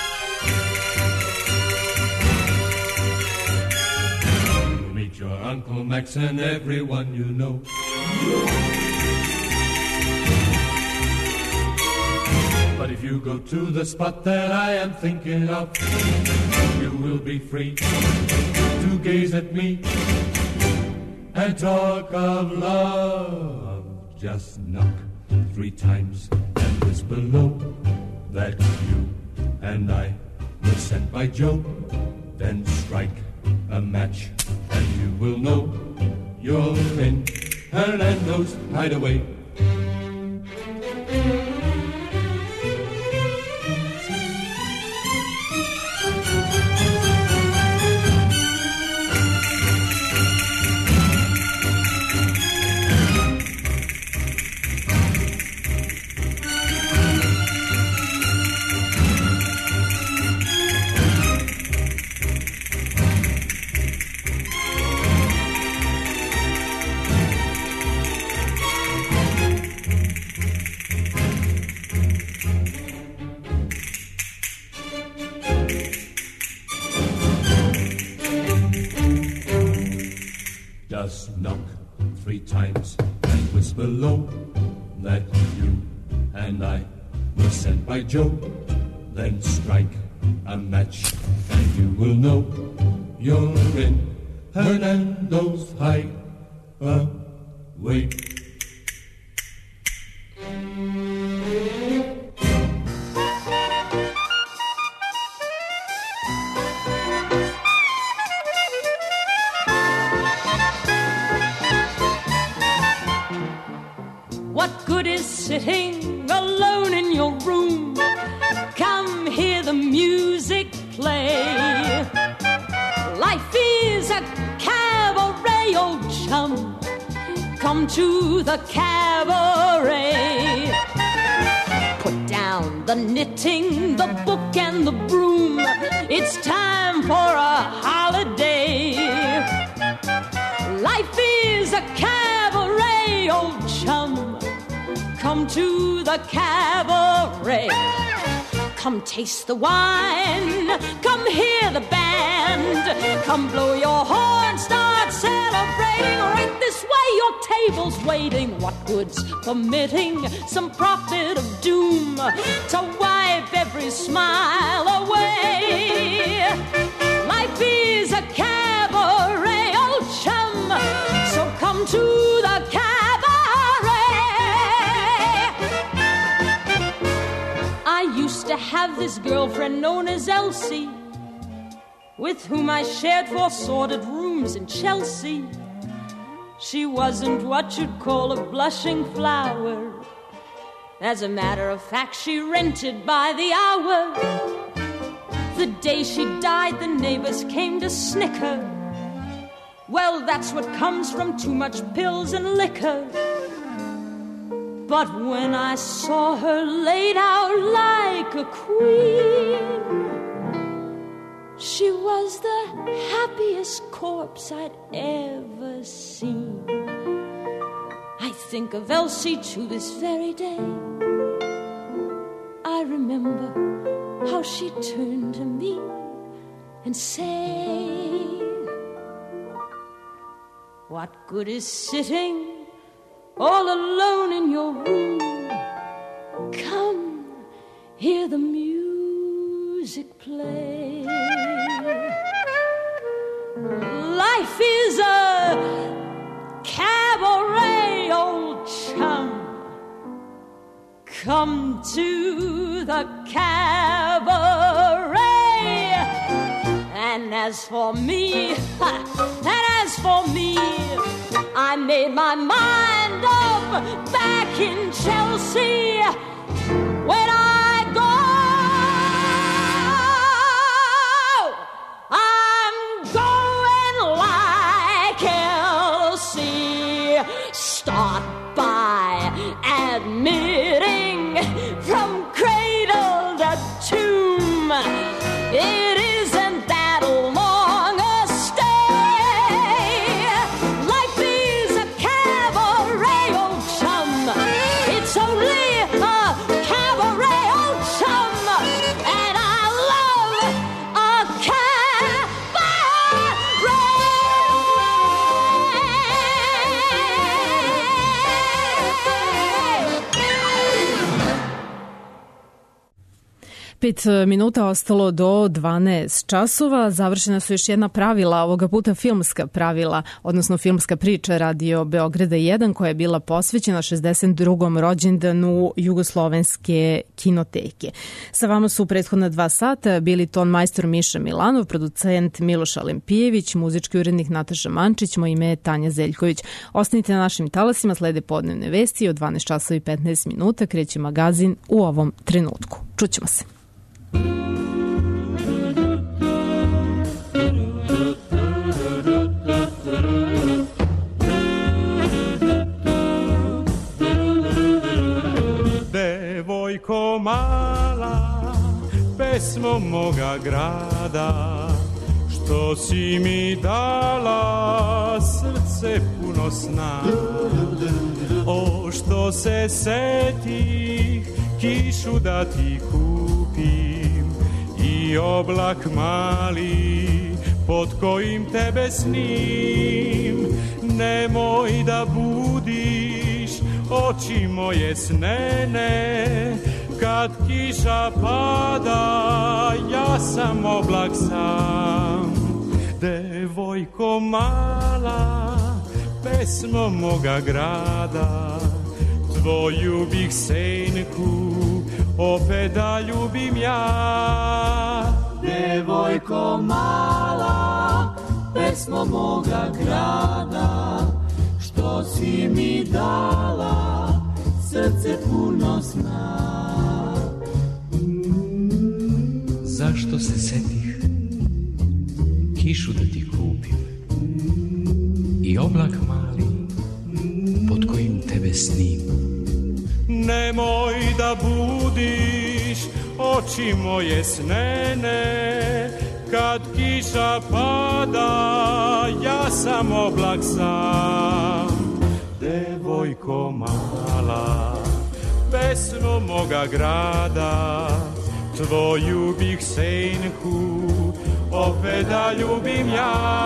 You'll meet your Uncle Max and everyone you know. But if you go to the spot that I am thinking of, you will be free to gaze at me and talk of love. Just knock three times and whisper low that you and I were sent by Joe. Then strike a match and you will know you're in Hernando's hideaway. Just knock three times and whisper low that you and I were sent by Joe. Then strike a match and you will know you're in Hernando's hideaway. What good is sitting alone in your room? Come hear the music play. Life is a cabaret, old chum. Come to the cabaret. Put down the knitting, the book and the broom. It's time for a holiday. Life is a cabaret, old chum. Come to the cabaret. Come taste the wine. Come hear the band. Come blow your horn. Start celebrating. Right this way, your table's waiting. What good's permitting some prophet of doom to wipe every smile away? Life is a cabaret, old chum. So come to the cabaret. I used to have this girlfriend known as Elsie, with whom I shared four sordid rooms in Chelsea. She wasn't what you'd call a blushing flower. As a matter of fact, she rented by the hour. The day she died, the neighbors came to snicker. Well, that's what comes from too much pills and liquor. But when I saw her laid out like a queen, she was the happiest corpse I'd ever seen. I think of Elsie to this very day. I remember how she turned to me and said, what good is sitting all alone in your room? Come, hear the music play. Life is a cabaret, old chum. Come to the cabaret. And as for me, and as for me, I made my mind up back in Chelsea. When I go, I'm going like Elsie. Start by admitting from cradle to tomb, it isn't that long a stay. Life is a cabaret, old chum. It's only a cabaret, old chum. And I love a cabaret. Pet minuta ostalo do dvanaest časova. Završena su još jedna pravila, ovoga puta filmska pravila, odnosno filmska priča Radio Beograda jedan koja je bila posvećena šezdeset drugom rođendanu Jugoslovenske kinoteke. Sa vama su u prethodna dva sata bili ton majstor Miša Milanov, producent Miloš Alempijević, muzički urednik Nataša Mančić, moje ime je Tanja Zeljković. Ostanite na našim talasima, slede podnevne vesti od dvanaest časova i petnaest minuta, kreće magazin u ovom trenutku. Čućemo se. Devojko mala, pesmo moga grada, što si mi dala srce puno sna. O, što se setih kišu da ti kupim i oblak mali pod kojim tebe snim. Nemoj da budiš oči moje snene, kad kiša pada ja sam oblak sam. Devojko mala, pesmo moga grada, tvoju bih senku opet da ljubim ja. Devojko mala, pesmo moga grada, što si mi dala srce puno sna. Zašto se setih kišu da ti kupim i oblak mali pod kojim tebe snim. Nemoj da budiš oči moje snene, kad kiša pada ja sam oblak sam. Devojko mala, pesmo moga grada, tvoju bih senku opet da ljubim ja.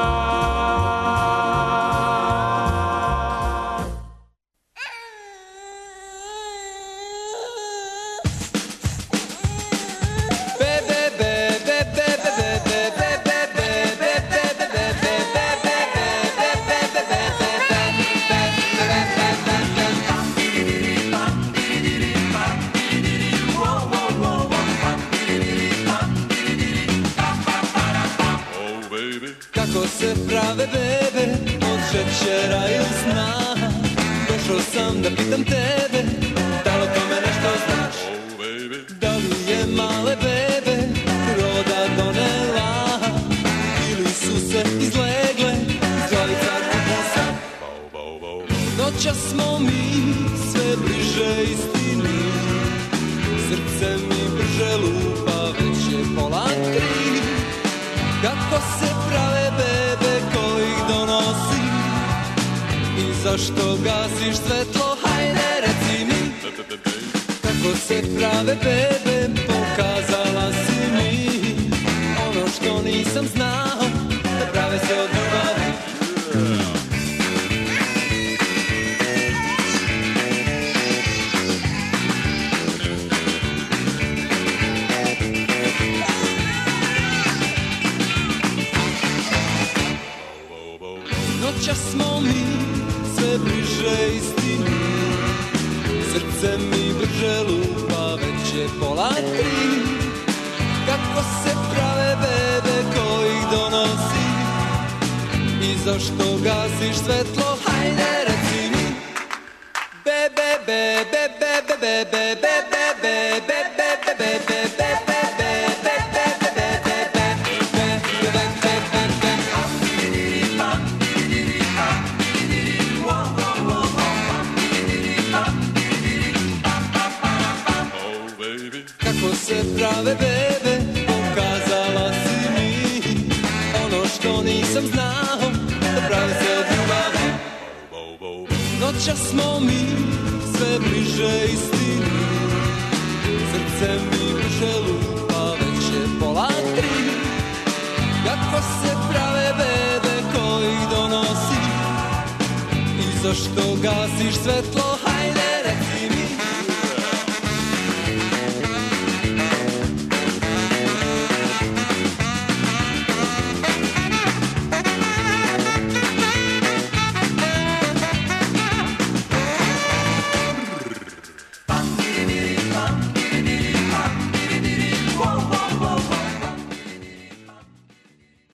Kako se prave bebe od šećera ili sna. Došao sam da pitam tebe, da li o tome nešto znaš? Da li je male bebe roda donela, ili su se izlegle zdravica kupusa? Noća smo mi sve bliže istini, srce mi brže lupa, već je pola tri. Kako se prave bebe kojih donosi i zašto gasiš svetlo, hajde reci mi. Kako se prave bebe, pokazala si mi ono što nisam znao, da prave se od ljubavi. Noća smo mi sve bliže istini, srce mi brže lupa, već je pola tri. Kako se prave bebe kojih donosi i zašto gasiš svetlo, hajde reci mi. Bebe, bebe, bebe, bebe, bebe, bebe, bebe, bebe, bebe. Kako se prave bebe, pokazala si mi ono što nisam znao, da prave se od ljubavi. Noća smo mi sve bliže istini, srce mi brže lupa, već je pola tri. Kako se prave bebe kojih donosi i zašto gasiš svetlo,